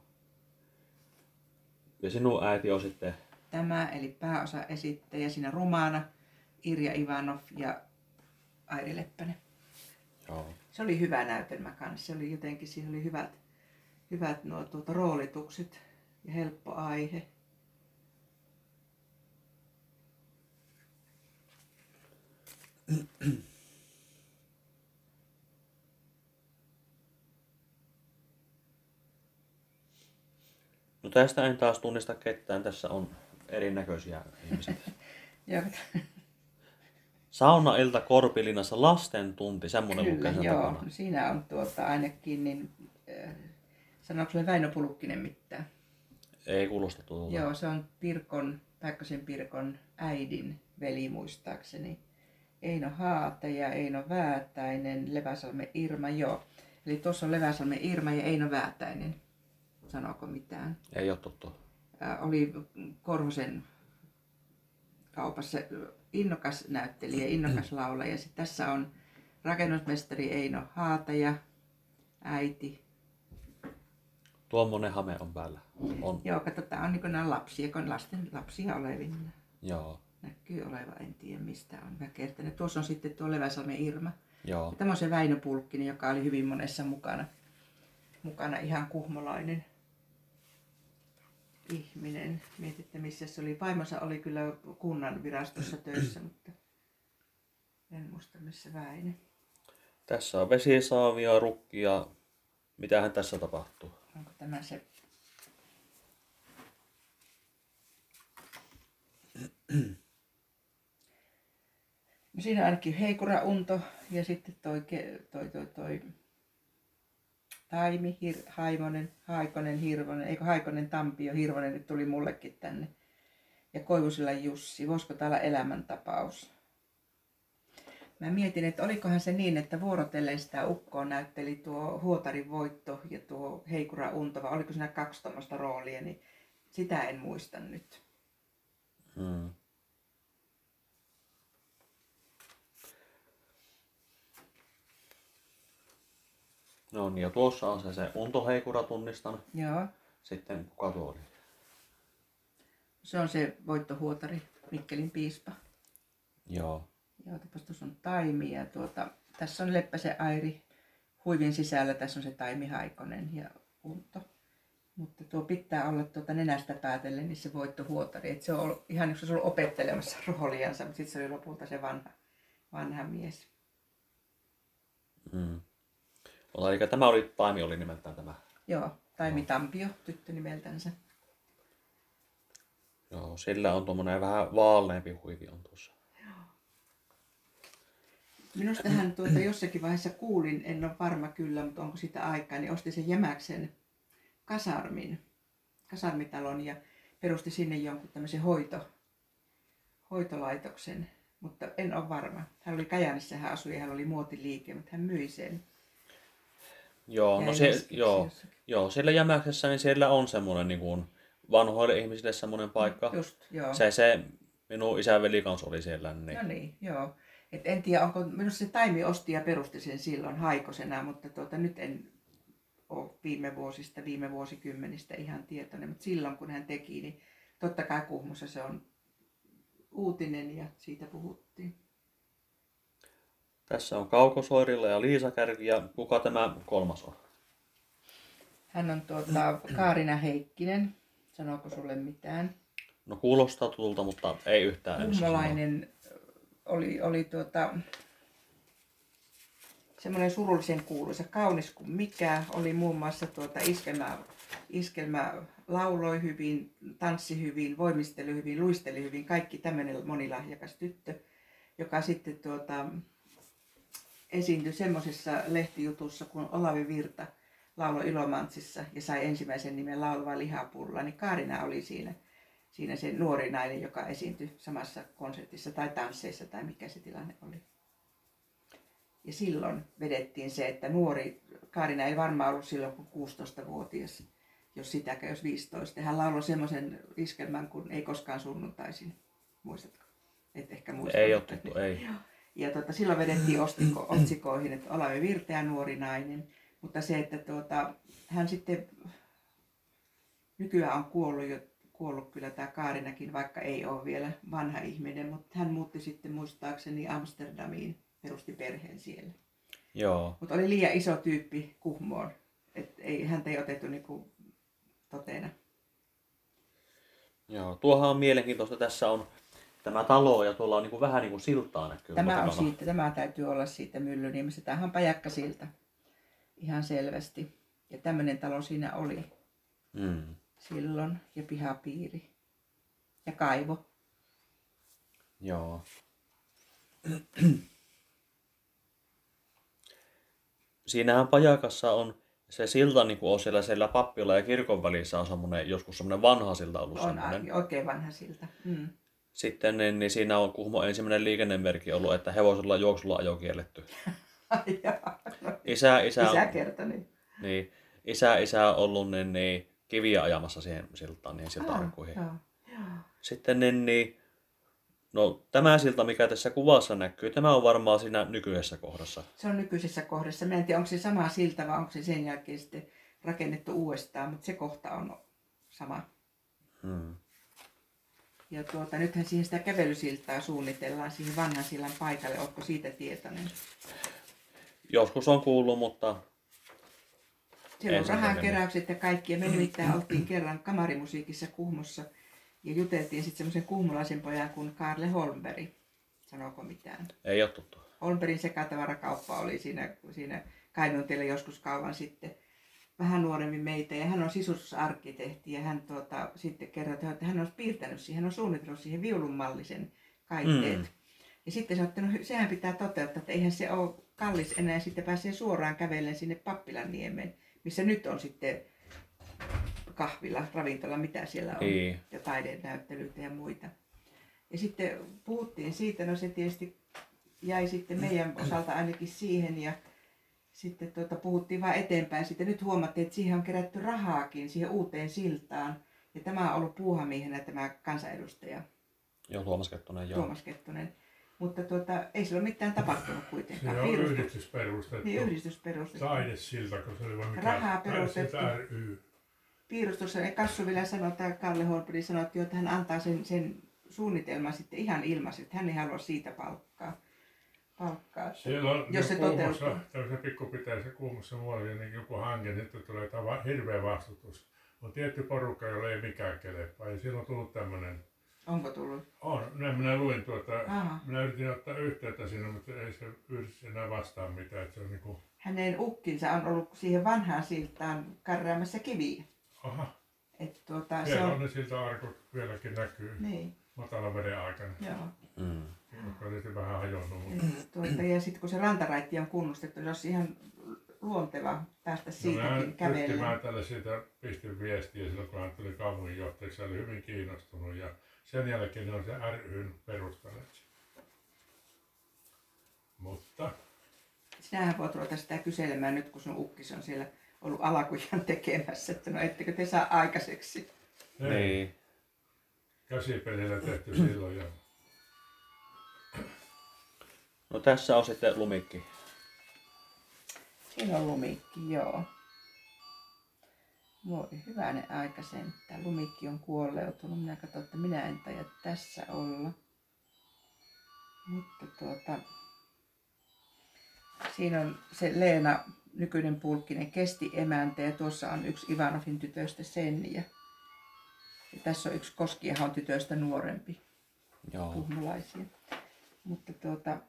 Ja sinun äiti on sitten? Tämä eli pääosa esittäjä siinä rumaana Irja Ivanov ja Airi Leppänen. Joo. Se oli hyvä näytelmä kanssa. Se oli jotenkin, siinä oli hyvät, hyvät nuo tuota, roolitukset ja helppo aihe. No tästä en taas tunnista ketään. Tässä on erinäköisiä ihmisiä. Joo, Saunailta Korpilinassa lasten tunti, semmoinen kyllä, lukee sen joo. takana. No, siinä on tuota, ainakin, niin, äh, sanoiko sulle Väinö Pulukkinen mitään? Ei kuulosta tuolta. Joo, se on Pirkon, Päikkösen Pirkon äidin veli muistaakseni. Eino Haate ja Eino Väätäinen, Leväsalmen Irma, joo. Eli tuossa on Leväsalmen Irma ja Eino Väätäinen. Sanooko mitään? Ei ole tuttu. Äh, oli Korhosen kaupassa innokas näyttelijä, innokas laulaja. Sitten tässä on rakennusmestari Eino Haataja, äiti. Tuommoinen hame on päällä. On. Joo, katsotaan, on niin nämä lapsia, kun lasten lapsia olevina. Joo. Näkyy oleva, en tiedä mistä on väkertänyt. Tuossa on sitten tuo Leväsalmen Irma. Joo. Tämä on se Väinö Pulkkinen, joka oli hyvin monessa mukana. Mukana ihan kuhmolainen ihminen. Mietitte, missä se oli. Vaimonsa oli kyllä kunnan virastossa töissä, mutta en muista missä Väinö. Tässä on vesisaavia, rukkia. Mitähän tässä tapahtuu? Onko tämä se? No siinä on ainakin Heikura Unto ja sitten toi, toi, toi, toi Taimi, Hir, Haimonen, Haikonen, Hirvonen, eikö Haikonen, Tampio, Hirvonen nyt tuli mullekin tänne. Ja Koivusilla Jussi, voisiko täällä elämäntapaus? Mä mietin, että olikohan se niin, että vuorotellen sitä ukkoa näytteli tuo Huotarin Voitto ja tuo Heikura Unto, vai oliko siinä kaksi tuommoista roolia, niin sitä en muista nyt. Hmm. No niin, ja tuossa on se, se Unto Heikura, tunnistan. Joo, Sitten kuka tuo oli? se on se Voitto Huotari, Mikkelin piispa. Joo. Joo, tuossa on Taimi ja tuota, tässä on Leppäsen Airi, huivin sisällä tässä on se Taimi Haikonen ja Unto. Mutta tuo pitää olla tuota nenästä päätellen, niin se voittohuotari. Et se on ollut, ihan jos se on ollut opettelemassa rooliansa, mutta sitten se oli lopulta se vanha, vanha mies. Mm. Eli tämä oli, Taimi oli nimeltään tämä. Joo, Taimi Tampio, tyttö nimeltänsä. Joo, sillä on tuommoinen vähän vaaleampi huivi on tuossa. Minusta hän tuota jossakin vaiheessa kuulin, en ole varma kyllä, mutta onko sitä aikaa, niin osti sen Jämäksen kasarmin, kasarmitalon ja perusti sinne jonkun tämmöisen hoito, hoitolaitoksen, mutta en ole varma. Hän oli Kajaanissa, hän asui ja hän oli muotiliike, mutta hän myi sen. Joo, no se, joo, joo, siellä Jämäksessä niin siellä on semmoinen niin kuin vanhoille ihmisille semmoinen paikka. Just, joo. Se, se minun isän veli kanssa oli siellä. Niin. No niin, joo. Et en tiedä, onko, minusta se Taimi osti ja perusti sen silloin Haikosena, mutta tuota, nyt en ole viime vuosista, viime vuosikymmenistä ihan tietoinen, mutta silloin kun hän teki, niin totta kai Kuhmossa se on uutinen ja siitä puhuttiin. Tässä on Kauko Soirilla ja Liisa Kärki ja kuka tämä kolmas on? Hän on tuota, Kaarina Heikkinen, sanooko sulle mitään? No kuulostaa tutulta, mutta ei yhtään ensin. Kuhmolainen oli, oli tuota, semmoinen surullisen kuuluisa, kaunis kuin mikä, oli muun muassa tuota iskelmä, iskelmä lauloi hyvin, tanssi hyvin, voimisteli hyvin, luisteli hyvin, kaikki tämmöinen monilahjakas tyttö, joka sitten tuota, esiintyi semmoisessa lehtijutussa kuin Olavi Virta lauloi Ilomantsissa ja sai ensimmäisen nimen Laulava lihapulla, niin Kaarina oli siinä, siinä se nuori nainen, joka esiintyi samassa konsertissa tai tansseissa tai mikä se tilanne oli. Ja silloin vedettiin se, että nuori, Kaarina ei varmaan ollut silloin kuin kuusitoistavuotias, jos sitäkään, jos viisitoista. Hän lauloi semmoisen iskelmän kuin Ei koskaan sunnuntaisin. Muistatko? Et ehkä muista. Ei ole tuttu, ei. Ja tuota, silloin vedettiin ostiko, otsikoihin, että Olavi Virta ja nuori nainen. Mutta se, että tuota, hän sitten nykyään on kuollut, jo, kuollut kyllä tämä Kaarinakin, vaikka ei ole vielä vanha ihminen, mutta hän muutti sitten muistaakseni Amsterdamiin, perusti perheen siellä. Joo. Mutta oli liian iso tyyppi Kuhmoon, että ei, häntä ei otettu niinku totena. Joo, tuohan on mielenkiintoista. Tässä on tämä talo ja tuolla on niin kuin vähän niin kuin siltaa näkyy. Tämä on siitä, tämä täytyy olla siitä Myllyniemestä. Tämähän on Pajakkasilta ihan selvästi. Ja tämmöinen talo siinä oli mm. silloin ja pihapiiri ja kaivo. Joo. Siinähän Pajakassa on se silta, niin kuin on siellä, siellä pappila ja kirkon välissä on semmoinen, joskus semmoinen vanha silta ollut. On semmoinen. Oikein vanha silta. Mm. Sitten niin, niin siinä on Kuhmon ensimmäinen liikennemerkki ollut, että hevosella juoksulla ajo kielletty. Isä, isä, isä kertoi niin. Niin, isä, isä on ollut niin, niin, kiviä ajamassa siihen siltaan, niin siltä arkuihin. Sitten niin, niin, no, tämä silta, mikä tässä kuvassa näkyy, tämä on varmaan siinä nykyisessä kohdassa. Se on nykyisessä kohdassa. Mä en tiedä, onko se sama silta vai onko se sen jälkeen sitten rakennettu uudestaan, mutta se kohta on sama. Hmm. Ja tuota, nythän siihen sitä kävelysiltaa suunnitellaan siihen vanhan sillan paikalle. Oletko siitä tietoinen? Joskus on kuullut, mutta... Siellä on rahankeräykset ja kaikki. Ja me nimittäin oltiin kerran kamarimusiikissa Kuhmossa ja juteltiin sitten semmoisen kuhmolaisen pojan kuin Karle Holmberg. Sanooko mitään? Ei ole tuttu. Holmbergin sekatavarakauppa oli siinä, siinä Kainuuntiellä joskus kauan sitten. Vähän nuoremmin meitä ja hän on sisustusarkkitehti ja hän tuota, sitten kertoi, että hän on piirtänyt siihen, hän on suunnitellut siihen viulunmallisen kaitteet. Mm. Ja sitten sanoi, että no, sehän pitää toteuttaa, että eihän se ole kallis enää ja sitten pääsee suoraan kävellen sinne Pappilanniemeen, missä nyt on sitten kahvila, ravintola, mitä siellä on Ei. ja taidenäyttelyitä ja muita. Ja sitten puhuttiin siitä, no se tietysti jäi sitten meidän osalta ainakin siihen ja sitten tuota, puhuttiin vaan eteenpäin. Sitten nyt huomattiin, että siihen on kerätty rahaakin, siihen uuteen siltaan. Ja tämä on ollut puuhamiehenä tämä kansanedustaja. Joo, Tuomas Kettunen. Joo. Tuomas Kettunen. Mutta tuota, ei sillä ole mitään tapahtunut kuitenkaan. Se on yhdistysperustettu. Niin, yhdistysperustettu. Taidesilta, kun se oli vaan Rahaa mikään. perustettu. ry. Piirustussa ja Kassu vielä sanoi, että Kalle Holmberg sanoi, että hän antaa sen, sen suunnitelman sitten ihan ilmaiseksi, että hän ei halua siitä palkkaa. palkkaa. Siellä on Jos se Kuhmossa, toteutuu. tämmöisessä pikkupitäjässä Kuhmossa muualla, niin joku hanke, niin sitten tulee tava, hirveä vastustus. On tietty porukka, jolla ei mikään kelepaa. Ja silloin on tullut tämmöinen. Onko tullut? On, näin minä luin tuota. Aha. Minä yritin ottaa yhteyttä siinä, mutta ei se yritys enää vastaa mitään. Että se on niinku. Hänen ukkinsa on ollut siihen vanhaan siltaan karraamassa kiviä. Aha. Et tuota, se Siellä on on... ne siltä arkut vieläkin näkyy. Niin, Matalan veden aikana. joo. Mm. Joka on tietysti vähän hajonnut. Mutta. Et tuota, ja sitten kun se rantaraitti on kunnostettu, niin olisi ihan luonteva päästä siitäkin no, kävelemään. Mä tälle siitä pistin viestiä silloin, kun hän tuli kaupunginjohtajaksi. Hän oli hyvin kiinnostunut ja sen jälkeen ne on se ry:n perustaneet. Mutta Sinähän voit ruveta sitä kyselemään nyt, kun sun ukkis on siellä ollut alkujan tekemässä, että no ettekö te saa aikaiseksi. ei, Niin. käsipelillä tehty silloin. Ja No tässä on sitten lumikki. Siinä on lumikki, joo. Voi hyvänen aika sentään. Lumikki on kuolleutunut. Minä katson, että minä en taida tässä olla. Mutta tuota... Siinä on se Leena, nykyinen Pulkkinen, kesti emäntä ja tuossa on yksi Ivanovin tytöistä Senja. Ja tässä on yksi Koskiahon tytöistä nuorempi, Joo. kuhmolaisia. Mutta tuota...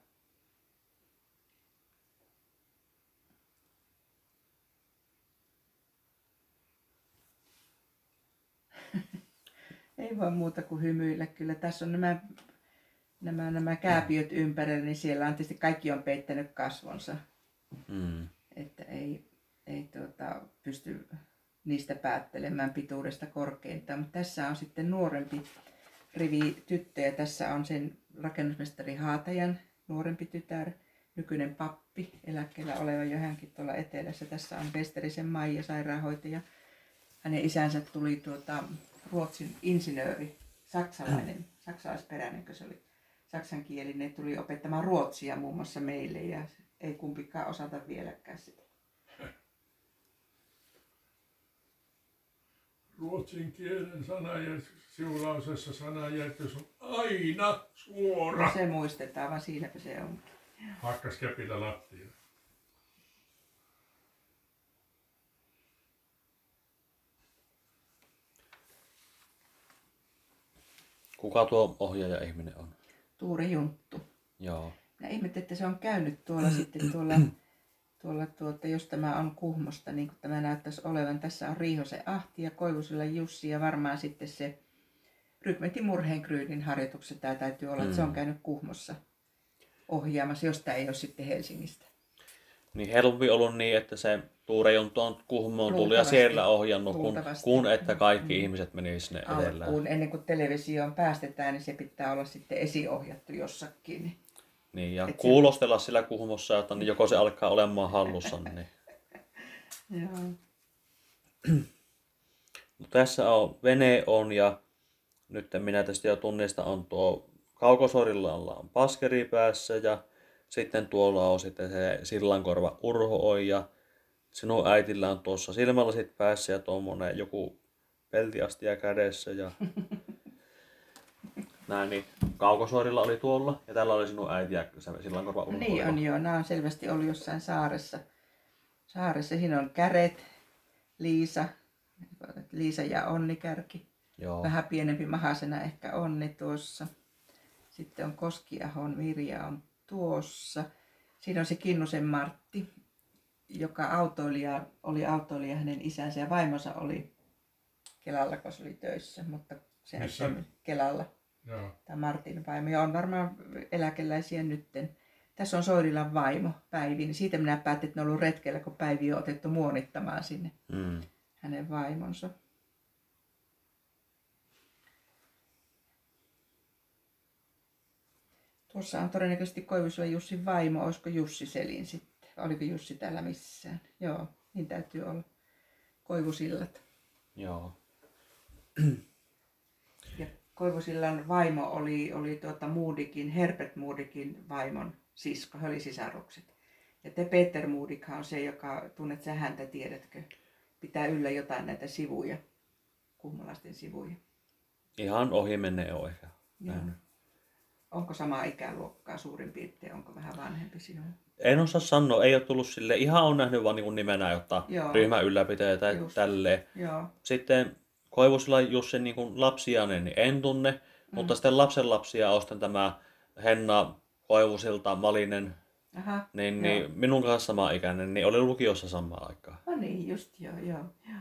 Ei voi muuta kuin hymyillä. Kyllä tässä on nämä, nämä, nämä kääpiöt ympärillä, niin siellä on tietysti kaikki on peittänyt kasvonsa. Mm. Että ei, ei tuota, pysty niistä päättelemään pituudesta korkeintaan. Mutta tässä on sitten nuorempi rivi tyttöjä. Tässä on sen rakennusmestari Haatajan nuorempi tytär, nykyinen pappi, eläkkeellä oleva jo hänkin tuolla etelässä. Tässä on Westerisen Maija, sairaanhoitaja. Hänen isänsä tuli tuota, Ruotsin insinööri, saksalainen, saksalaisperäinen, kun se oli saksankielinen, tuli opettamaan ruotsia muun muassa meille ja ei kumpikaan osata vieläkään sitä. ruotsin kielen sanajärjestys, sivulausessa sanajärjestys on aina suora. No se muistetaan, vaan siinäpä se on. Hakkas kepillä lattiaan. Kuka tuo ohjaaja-ihminen on? Tuuri Junttu. Joo. Minä ihmettelin, että se on käynyt tuolla sitten tuolla, tuolla tuota, jos tämä on Kuhmosta, niin kuin tämä näyttäisi olevan. Tässä on Riihosen Ahti ja Koivusella Jussi ja varmaan sitten se Rykmentin Murheenkryynin harjoituksessa tämä täytyy olla, että se on käynyt Kuhmossa ohjaamassa, jos tämä ei ole sitten Helsingistä. Niin helpompi ollut niin, että se Tuure Junttu on Kuhmoon tullut ja Luultavasti. siellä ohjannut, kun, Luultavasti. kun että kaikki Mm. ihmiset meni sinne etelään. Alkuun, ennen kuin televisioon päästetään, niin se pitää olla sitten esiohjattu jossakin. Niin. Niin, ja Et se- kuulostella sillä Kuhmossa, että niin joko se alkaa olemaan hallussa. Niin. Joo. No, tässä on vene on ja nyt minä tästä jo tunnistan on tuo Kaukosorilla on paskeri päässä ja sitten tuolla on sitten se Sillankorva Urho on ja sinun äitillä on tuossa silmälasit päässä ja tuommoinen joku peltiastia kädessä ja näin, niin Kaukosorilla oli tuolla ja tällä oli sinun äiti ja se Sillankorva Urho. Niin on joo, nämä on selvästi ollut jossain saaressa. Saaressa siinä on Käret, Liisa, Liisa ja Onni Kärki. Joo. Vähän pienempi mahasena ehkä Onni tuossa. Sitten on Koskiahon Mirja on tuossa. Siinä on se Kinnusen Martti, joka autoilija, oli autoilija, hänen isänsä ja vaimonsa oli Kelalla, kun se oli töissä, mutta se Missä? on Kelalla. Joo. Tämä Martin vaimo ja on varmaan eläkeläisiä nytten. Tässä on Soirilan vaimo Päivi, niin siitä minä päätin, että ne on ollut retkellä, kun Päivi on otettu muonittamaan sinne Mm. hänen vaimonsa. Tuossa on todennäköisesti Koivusuon Jussin vaimo, olisiko Jussi Selin sitten? Oliko Jussi täällä missään? Joo, niin täytyy olla. Koivusillat. Joo. Ja Koivusillan vaimo oli, oli tuota Moodikin, Herbert Moodikin vaimon sisko, he oli sisarukset. Ja te Peter Moodik on se, joka, tunnet sä häntä, tiedätkö, pitää yllä jotain näitä sivuja, kuhmolaisten sivuja. Ihan ohi menne on ehkä. Joo. nähnyt. Onko sama ikäluokkaa suurin piirtein, onko vähän vanhempi sinun? En osaa sanoa, ei ole tullut sille. Ihan on nähnyt vaan niin nimenä, jotta Joo. ryhmän ylläpitäjä tai Just. tälleen. Joo. Sitten Koivusilla Jussin niin kuin lapsiainen, niin en tunne. Mm. Mutta sitten lapsen lapsia on sitten tämä Henna Koivusilta, Malinen, Aha, niin, joo. niin minun kanssa sama ikäinen, niin oli lukiossa samaan aikaan. No niin, just joo, joo. joo.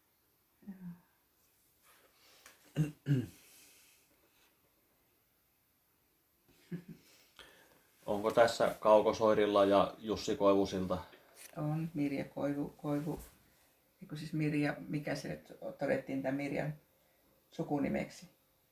Onko tässä Kauko Soirilla ja Jussi Koivusilta? On Mirja Koivu, Koivu. Eikö siis Mirja, mikä se nyt todettiin tämän Mirjan sukunimeksi?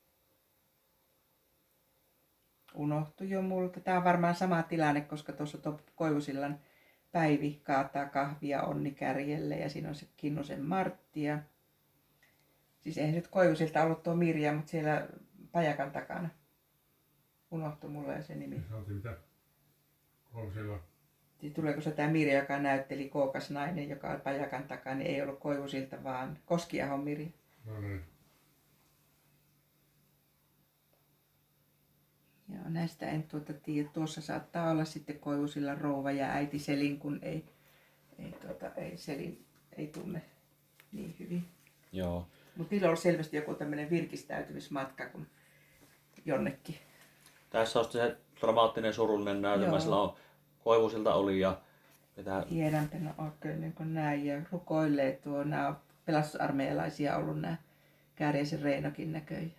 Unohtui jo multa. Tämä on varmaan sama tilanne, koska tuossa Koivusillan Päivi kaataa kahvia Onni Kärjelle ja siinä on se Kinnusen Martti. Ja... Siis eihän nyt Koivusilta ollut tuo Mirja, mutta siellä Pajakan takana. Unohtui mulle se nimi. Se oltiin mitä? Koivusilla. Siis tuleeko se tämä Mirja, joka näytteli Kookas nainen, joka on Pajakan takana, niin ei ollut Koivusilta, vaan Koskiahon Mirja. No niin. Joo, näistä en tuota tiedä. Tuossa saattaa olla sitten Koivusilla rouva ja äiti Selin, kun ei, ei, tuota, ei Selin ei tunne niin hyvin. Joo. Mutta niillä on ollut selvästi joku tämmöinen virkistäytymismatka kun jonnekin. Tässä on se dramaattinen surullinen näytelmä. Joo. Sillä on Koivusilta oli ja mitä... Tiedän, oikein niin kuin näin ja rukoilee tuo. Nämä on pelastusarmeijalaisia ollut nämä Kääriäisen Reinokin näköjään.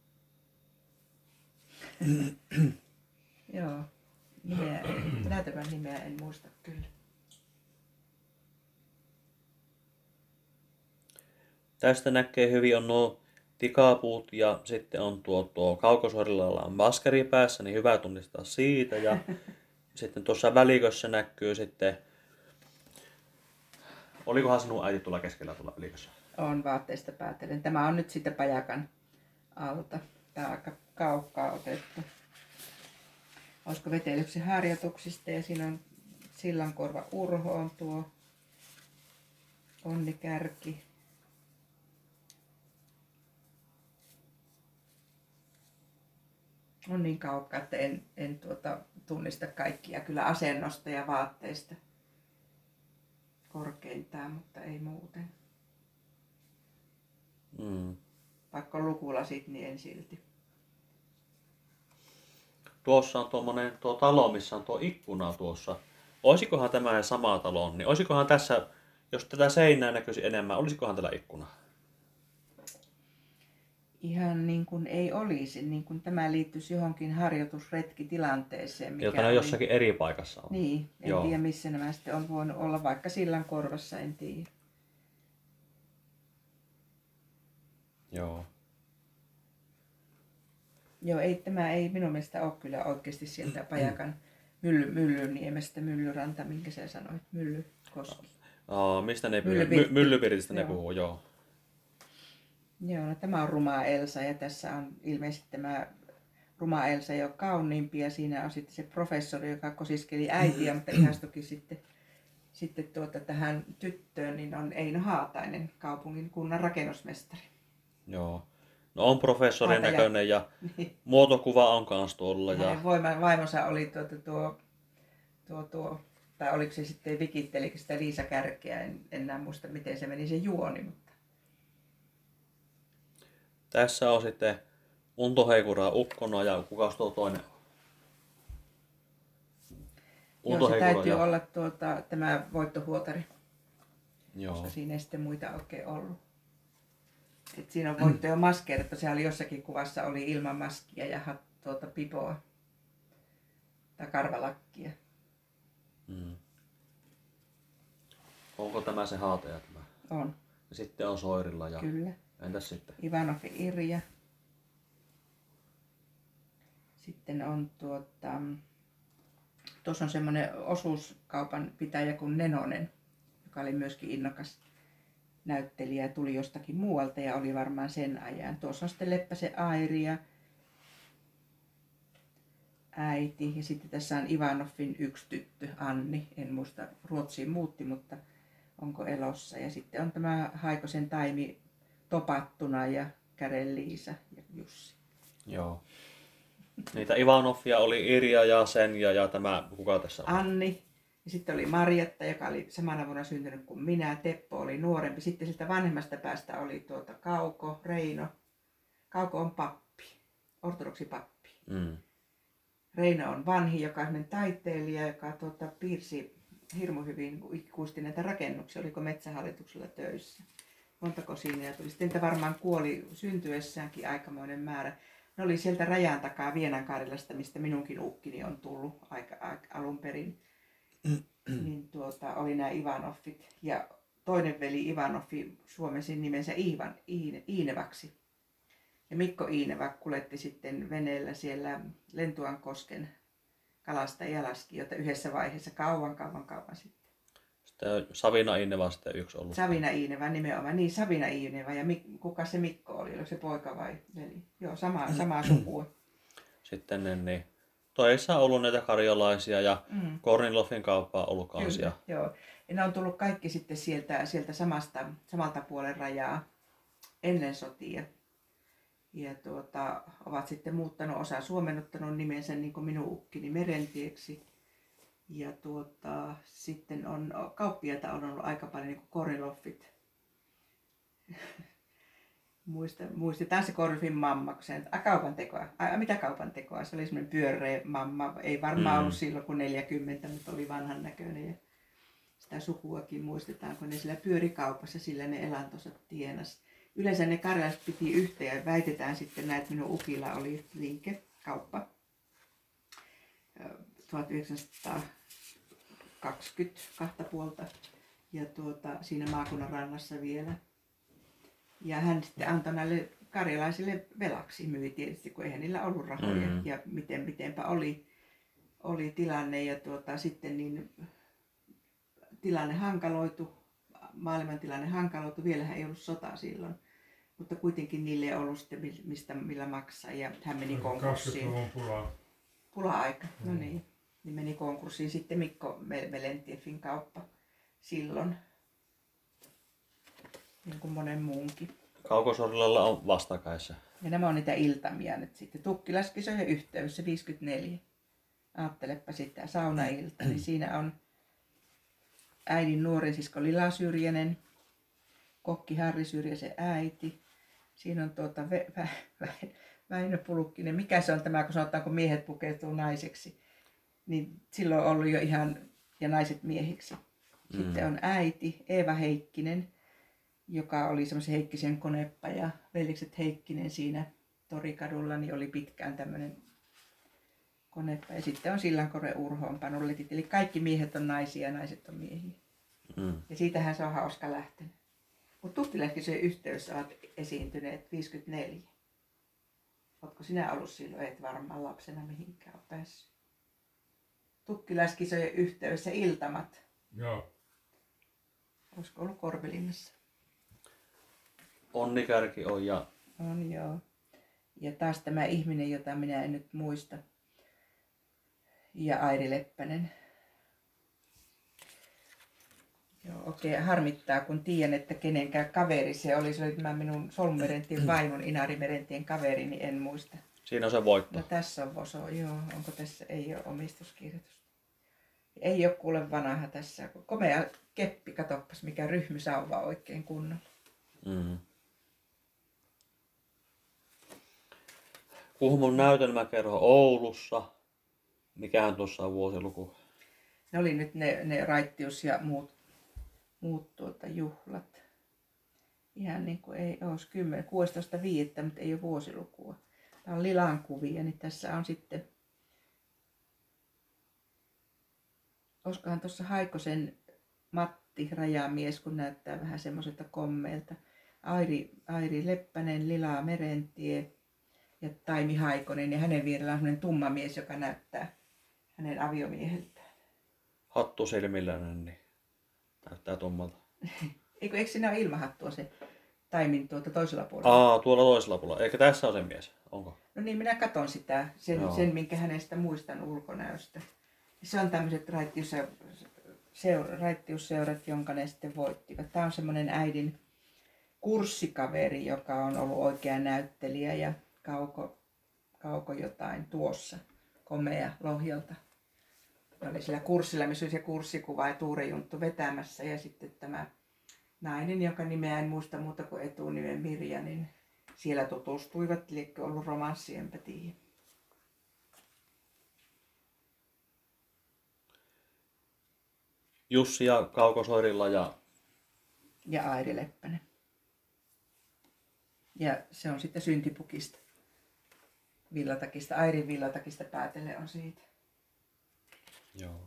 Joo, nimeä, näytelmän nimeä en muista kyllä. Tästä näkee hyvin on nuo tikapuut ja sitten on tuo, tuo Kaukosuorilla on maskeri päässä, niin hyvä tunnistaa siitä. Ja sitten tuossa välikössä näkyy sitten, olikohan sinun äiti tuolla keskellä tuolla välikössä? On vaatteista päätellen. Tämä on nyt sitten Pajakan alta. Tämä on aika kaukaa otettu. Olisiko vetelyksen harjoituksista ja siinä on Sillankorva Urho on tuo Onni Kärki. On niin kaukaa, että en, en tuota, tunnista kaikkia kyllä asennosta ja vaatteista korkeintaan, mutta ei muuten. Mm. Vaikka on lukulasit, niin en silti. Tuossa on tuommoinen tuo talo, missä on tuo ikkuna tuossa. Olisikohan tämä sama talo, niin olisikohan tässä, jos tätä seinää näkyisi enemmän, olisikohan tällä ikkuna? Ihan niin kuin ei olisi, niin kuin tämä liittyisi johonkin harjoitusretkitilanteeseen. Mikä Jotka ne oli... jossakin eri paikassa on. Niin, en Joo. tiedä missä nämä sitten on voinut olla, vaikka Sillankorvassa, en tiedä. Joo. Joo, ei, tämä ei minun mielestä ole kyllä oikeasti sieltä Pajakan mylly, Myllyniemestä, Myllyranta, minkä sä sanoit, Myllykoski. Aa, mistä ne puhuu? Myllypirtti. My, Myllypirtistä ne Joo. puhuu, joo. Joo, no tämä on Ruma Elsa ja tässä on ilmeisesti tämä Ruma Elsa jo kauniimpi ja siinä on sitten se professori, joka kosiskeli äitiä, mutta ihastukin sitten, sitten tuota tähän tyttöön, niin on Eino Haatainen, kaupungin kunnan rakennusmestari. Joo. No on professorin Haataja. näköinen ja Niin. muotokuva on kans tuolla. Ja... Hänen voima, vaimonsa oli tuota, tuo, tuo, tuo, tai oliko se sitten vikittelikö sitä Liisa Kärkeä, en enää muista miten se meni se juoni, mutta Tässä on sitten Unto Heikura ukkona ja kukas tuo toinen? joo, se Heikura täytyy ja... olla tuota, tämä voittohuotari, Joo. koska siinä ei sitten muita oikein ollut. Sitten siinä on voitto jo maskeerattu, se oli jossakin kuvassa oli ilman maskia ja hat, tuota pipoa tai karvalakkia. Mm. Onko tämä se haataja tämä? On, Ja sitten on Soirilla ja... kyllä. Entäs sitten? Ivanov ja Irja. Sitten on tuota, tuossa on semmoinen osuuskaupan pitäjä kuin Nenonen, joka oli myöskin innokas näyttelijä ja tuli jostakin muualta ja oli varmaan sen ajan. Tuossa on sitten Leppäsen Airi ja äiti ja sitten tässä on Ivanovin yksi tyttö, Anni. En muista, Ruotsiin muutti, mutta onko elossa. Ja sitten on tämä Haikosen Taimi Topattuna ja Kären Liisa ja Jussi. Joo. Niitä Ivanoffia oli Irja ja Senja ja tämä, kuka tässä on? Anni. Ja sitten oli Marjatta, joka oli samana vuonna syntynyt kuin minä. Teppo oli nuorempi. Sitten siltä vanhemmasta päästä oli tuota Kauko, Reino. Kauko on pappi, ortodoksi pappi. Mm. Reino on vanhi, joka on taiteilija, joka tuota, piirsi hirmu hyvin ikuisesti näitä rakennuksia. Oliko metsähallituksella töissä? Montako siinä tuli. Sitten niitä varmaan kuoli syntyessäänkin aikamoinen määrä. Ne oli sieltä rajan takaa Vienankaarilasta, mistä minunkin ukkini on tullut aika, aika alun perin. niin tuota, oli nämä Ivanoffit. Ja toinen veli Ivanoffi suomensi nimensä Iivan, Iine, Iinevaksi. Ja Mikko Iinevak kuljetti sitten veneellä siellä Lentuankosken kalasta ja laski, jota yhdessä vaiheessa kauan, kauan, kauan sitten. Sitten Savina Inneva sitten yksi ollut. Savina Iineva nimenomaan. Niin, Savina Iineva. Ja Mik- kuka se Mikko oli? Oliko se poika vai veli? Joo, sama, samaa sukua. Sitten ne, niin toissa on ollut näitä karjalaisia ja Mm. Korniloffin kauppaa ollut Kyllä, kansia. joo. Ja ne on tullut kaikki sitten sieltä, sieltä samasta, samalta puolen rajaa ennen sotia. Ja tuota, ovat sitten muuttanut, osa suomennuttanut nimensä niin kuin minun ukkini Merentieksi. Ja tuota, sitten on kauppiaita on ollut aika paljon niin kuin Korniloffit. Muista, muistetaan se Kornilofin mamma, kun se a, kaupan tekoa. A, mitä kaupan tekoa? Se oli semmoinen pyöreä mamma. Ei varmaan Mm. ollut silloin kuin neljäkymmentä, mutta oli vanhan näköinen. Ja sitä sukuakin muistetaan, kun ne sillä pyöri kaupassa, sillä ne elantonsa tienas. Yleensä ne karjalaiset piti yhteen ja väitetään sitten näin, että minun ukilla oli liike, kauppa. tuhatyhdeksänsataakaksikymmentä kahta puolta ja tuota, siinä maakunnan rannassa vielä. Ja hän sitten antoi näille karjalaisille velaksi, myi tietysti, kun eihän niillä ollut rahoja. Mm. Ja miten, mitenpä oli, oli tilanne ja tuota, sitten niin tilanne hankaloitui, maailman tilanne hankaloitui, vielähän ei ollut sota silloin. Mutta kuitenkin niille ei ollut sitten mistä, millä maksaa ja hän meni konkurssiin. kaksikymmentäluvun pula. Pula-aika, no Mm. niin. Niin meni konkurssiin sitten Mikko Melentiefin kauppa silloin. Niin kuin monen muunkin. Kaukosorillalla on vastakkaissa. Ja nämä on niitä iltamia nyt sitten. Tukkilaskisojen yhteys, se viisikymmentäneljä. Ajattelepa sitä, saunailta. Niin siinä on äidin nuorin sisko Lila Syrjänen, kokki Harri Syrjäsen äiti. Siinä on tuota Vä- Vä- Vä- Väinö Pulukkinen. Mikä se on tämä, kun sanotaan, kun miehet pukeutuu naiseksi? Niin silloin on ollut jo ihan, ja naiset miehiksi. Sitten on äiti Eeva Heikkinen, joka oli semmoisen Heikkisen koneppa ja veljekset Heikkinen siinä Torikadulla, niin oli pitkään tämmöinen koneppa. Ja sitten on Sillankorven Urho on pannut letit, eli kaikki miehet on naisia ja naiset on miehiä. Mm. Ja siitähän se on hauska lähtenyt. Mutta Tuttiläskisojen yhteydessä ovat esiintyneet viisikymmentäneljä. Oletko sinä ollut silloin? Et varmaan lapsena mihinkään ole päässyt. Tukkiläskisojen yhteydessä iltamat. Joo. Olisiko ollut Korvelinnassa? Onnikärki on ja On joo. Ja taas tämä ihminen, jota minä en nyt muista. Ja Airi Leppänen. Joo, okei, harmittaa kun tiedän, että kenenkään kaveri se oli. Se oli tämä minun Solmumerentien vaimon Inari Merentien kaveri, niin en muista. siinä on se voitto. No tässä on Voso, joo. Onko tässä, ei ole omistuskirjoitusta. Ei ole kuule vanha tässä. Komea keppi, katoppas mikä ryhmysauva oikein kunnolla. Mm. Kuhmon näytelmäkerho Oulussa. Mikähän tuossa on vuosiluku? Ne oli nyt ne, ne raittius ja muut, muut tuota, juhlat. Ihan niin kuin ei olisi kymmenen, kuusitoista viidettä, mutta ei ole vuosilukua. Tämä on Lilan kuvia, niin tässä on sitten, olisikohan tuossa Haikosen Matti rajamies, kun näyttää vähän semmoiselta kommeilta. Airi, Airi Leppänen, Lila Merentie ja Taimi Haikonen ja hänen vierellään on semmoinen tumma mies, joka näyttää hänen aviomieheltään. Hattu silmilläinen, niin näyttää tummalta. Eikö, eikö siinä ole ilmahattua se Taimin tuolta toisella puolella? Aa, tuolla toisella puolella. Eikä tässä ole se mies, onko? No niin, minä katon sitä, sen, Joo. sen minkä hänestä muistan ulkonäöstä. Se on tämmöiset raittiusseurat, raittiusseurat, jonka ne sitten voittivat. Tämä on semmoinen äidin kurssikaveri, joka on ollut oikea näyttelijä ja Kauko, Kauko jotain tuossa, komea Lohjalta. Ne oli sillä kurssilla, missä oli se kurssikuva ja Tuure Junttu vetämässä ja sitten tämä nainen, jonka nimeä en muista muuta kuin etunimen Mirja, niin siellä tutustuivat, liekö ollut romanssi, enpä tiedä. Jussi ja Kauko Soirilla ja Ja Airi Leppänen. Ja se on sitten syntipukista. Villatakista, Airin villatakista päätellen on siitä. joo.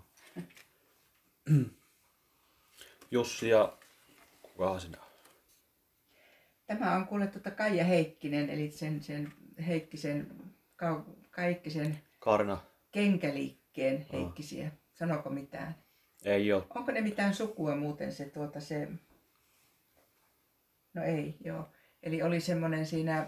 Jussi ja kukahan sinä on? Tämä on kuule tuota Kaija Heikkinen, eli sen, sen Heikkisen, Kau, Kaikkisen Kaarina? kenkäliikkeen Heikkisiä. Sanoko mitään? Ei oo. Onko ne mitään sukua muuten se tuota se... No ei, joo. Eli oli semmoinen siinä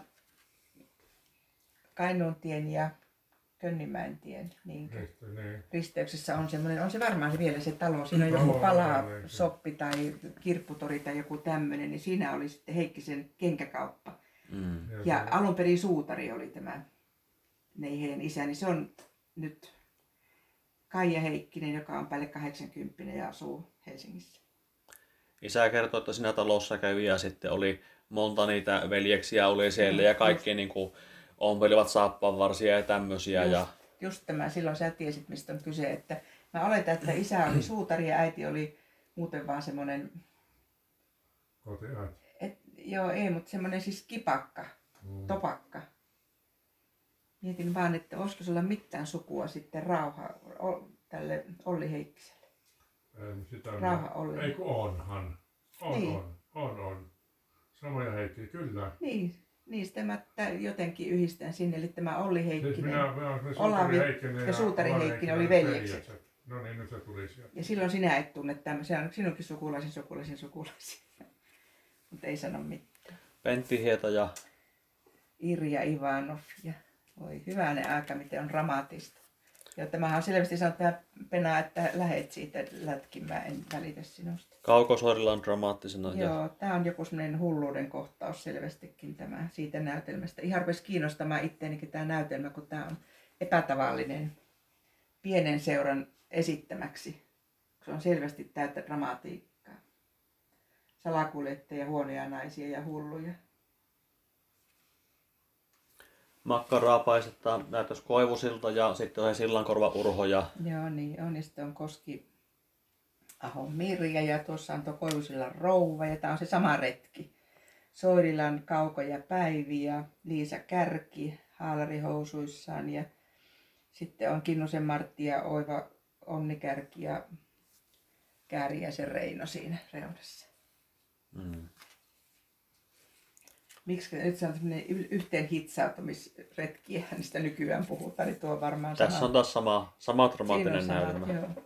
Kainuuntien ja Könnimäentien niin Risto, niin. risteyksessä on semmoinen, on se varmaan se vielä se talo, siinä on joku Joo, pala, joo, joo. soppi tai kirpputori tai joku tämmöinen, niin siinä oli sitten Heikkisen kenkäkauppa. Mm. Ja Ja se- alun perin suutari oli tämä Neiheen isä, niin se on nyt Kaija Heikkinen, joka on päälle kahdeksankymmentä ja asuu Helsingissä. Isä kertoi, että siinä talossa kävi ja sitten oli monta niitä veljeksiä oli siellä ja kaikki niin kuin ompelivat saappaanvarsia ja tämmöisiä. Just, Ja just tämä, silloin sä tiesit mistä on kyse, että mä oletan, että isä oli suutari ja äiti oli muuten vaan semmoinen, kotiäiti. et, joo ei, mutta semmoinen siis kipakka, Mm. topakka. Mietin vaan, että olisiko sulla mitään sukua sitten Rauha, o, tälle Olli Heikkiselle. En sitä Rauha Olli. Ei kun onhan. On, Niin. on, on, on. Samoja Heikki, kyllä. Niin, niin tämä tä- jotenkin yhdistän sinne, eli tämä Olli Siis Heikkinen. minä, minä olen Olavi Suutari Heikkinen ja Suutari Olavi Heikkinen oli Heikkinen veljekset. No niin, nyt se tuli sieltä. Ja silloin sinä et tunne tämmöisiä, on sinunkin sukulaisen sukulaisen sukulaisia. Mutta ei sano mitään. Pentti Hieta ja Irja Ivanov ja voi hyvänen aika, miten on dramaattista. Ja tämähän on selvästi sanonut tämä Pena, että lähet siitä lätkimään, en välitä sinusta. Kauko Soirilla on dramaattisena. Ja Joo, tämä on joku semmoinen hulluuden kohtaus selvästikin tämä siitä näytelmästä. Ihan rupesi kiinnostamaan itteenikin tämä näytelmä, kun tämä on epätavallinen pienen seuran esittämäksi. Se on selvästi täyttä dramatiikkaa. Salakuljettajia, huonoja naisia ja hulluja. makkaraa paistetaan näytös Koivusilta ja sitten on Sillankorva Urho ja Joo, niin on. Ja sitten on Koski Ahon Mirja ja tuossa on tuo Koivusillan rouva ja tämä on se sama retki. Soirilan Kauko ja Päivi ja Liisa Kärki haalarihousuissaan ja sitten on Kinnusen Martti ja Oiva Onni Kärki ja Kääriäisen Reino siinä reunassa. mm. Miksi nyt se on tämmöinen yhteen hitsautumisretki, eihän niistä nykyään puhutaan, niin tuo on varmaan Tässä sama. on taas sama, sama dramaattinen Siinä on sama, näytelmä. joo.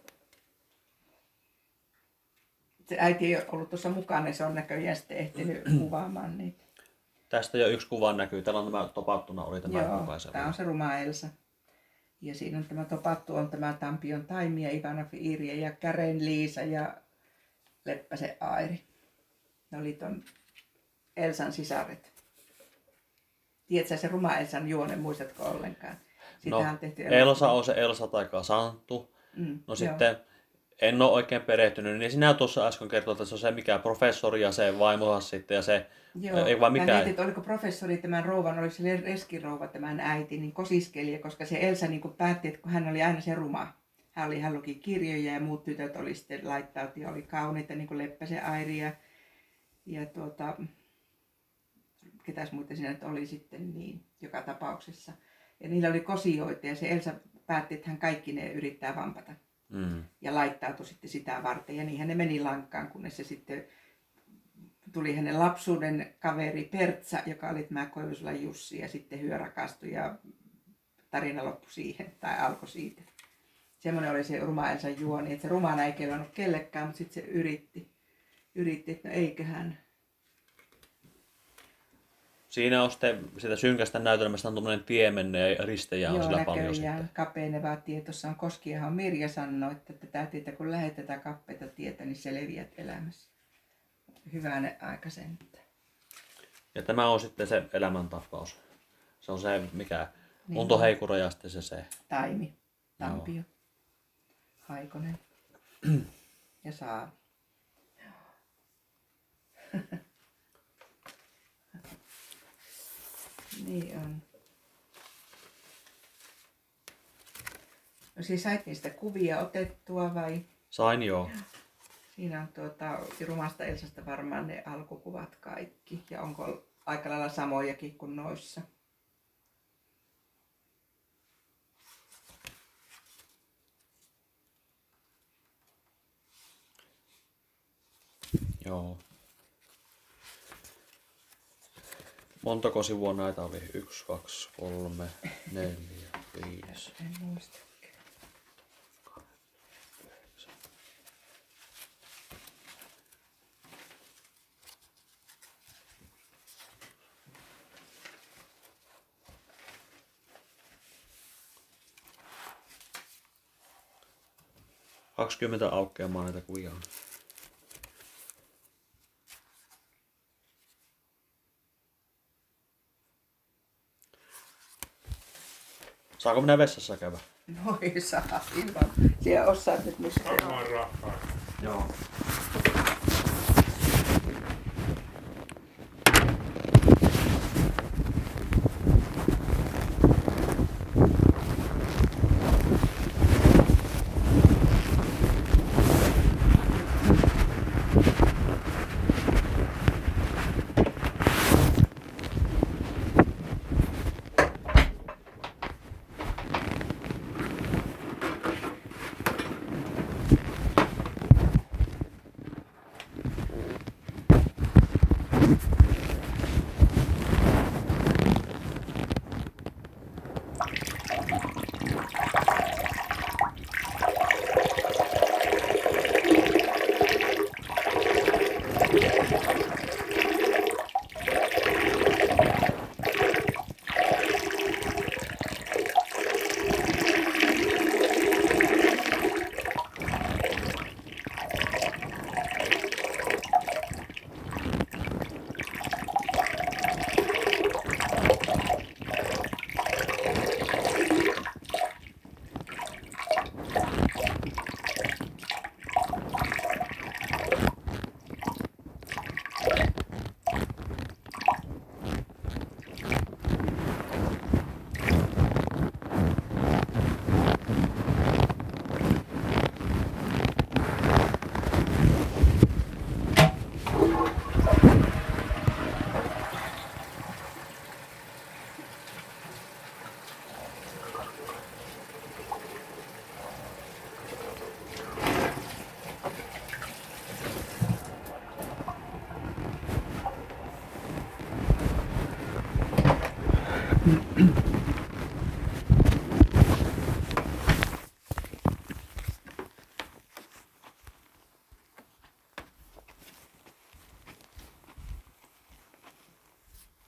Se äiti ei ole ollut tuossa mukana, niin se on näköjään sitten ehtinyt kuvaamaan niitä. Tästä jo yksi kuva näkyy. Täällä on tämä topattuna oli tämä Joo, jokaisella. tämä on se Ruma Elsa. Ja siinä on tämä topattu on tämä Tampion Taimi ja Ivanov Irja ja Kären Liisa ja Leppäsen Airi. Ne oli ton Elsan sisaret. Tiedätkö se Ruma Elsan juonen, muistatko ollenkaan? Sitähän No, on tehty Elsa on se Elsa tai Santtu. Mm, No joo. sitten en ole oikein perehtynyt, niin sinä tuossa äsken kertoit, että se on se mikä professori ja se vaimonsa sitten ja se, Joo, ei vaan mä mikään. mietin, että oliko professori tämän rouvan, oliko se reskirouva tämän äiti, niin kosiskeli, koska se Elsa niin kuin päätti, että kun hän oli aina se ruma. Hän, oli, hän luki kirjoja ja muut tytöt oli sitten laittauti ja oli kauniita, niin kuin Leppäsen Airi ja, ja tuota, ketäs muita siinä nyt oli sitten niin, joka tapauksessa. Ja niillä oli kosioita ja se Elsa päätti, että hän kaikki ne yrittää vampata. Mm. Ja laittautui sitten sitä varten. Ja niinhän ne meni lankkaan, kunnes se sitten tuli hänen lapsuuden kaveri Pertsa, joka oli tämä Koivusulan Jussi, ja sitten hyö rakastui ja tarina loppui siihen, tai alkoi siitä. Semmoinen oli se Ruma Elsan juoni, että se rumana ei kelvannut kellekään, mutta sitten se yritti, yritti, että no eiköhän. Siinä on sitten sitä synkästä näytelmästä on tuommoinen tiemenne ja ristejä on Joo, sillä paljon näköjään sitten. kapeenevaa tie. Tuossa on Koskiahan Mirja sanoi, että tätä tietä, kun lähdet tätä kappeita tietä, niin selviät elämässä. Hyvänen aika sentään. Ja tämä on sitten se elämäntapaus. Se on se, mikä Niin. Unto Heikura ja sitten se se. Taimi, Tampio, Haikonen ja Saari. Niin on. No siis sait niistä kuvia otettua vai? Sain joo. Siinä on tuota, Rumasta Elsasta varmaan ne alkukuvat kaikki. Ja onko aika lailla samojakin kuin noissa? Joo. Montako sivua näitä oli? Yksi, kaksi, kolme, neljä, viisi. En muista. kaksikymmentä aukeamaa näitä kuvia on. Saako minä vessassa käydä? Voi saa, ilman. Siellä osaat nyt mistä. Varmaan rahaa. Joo.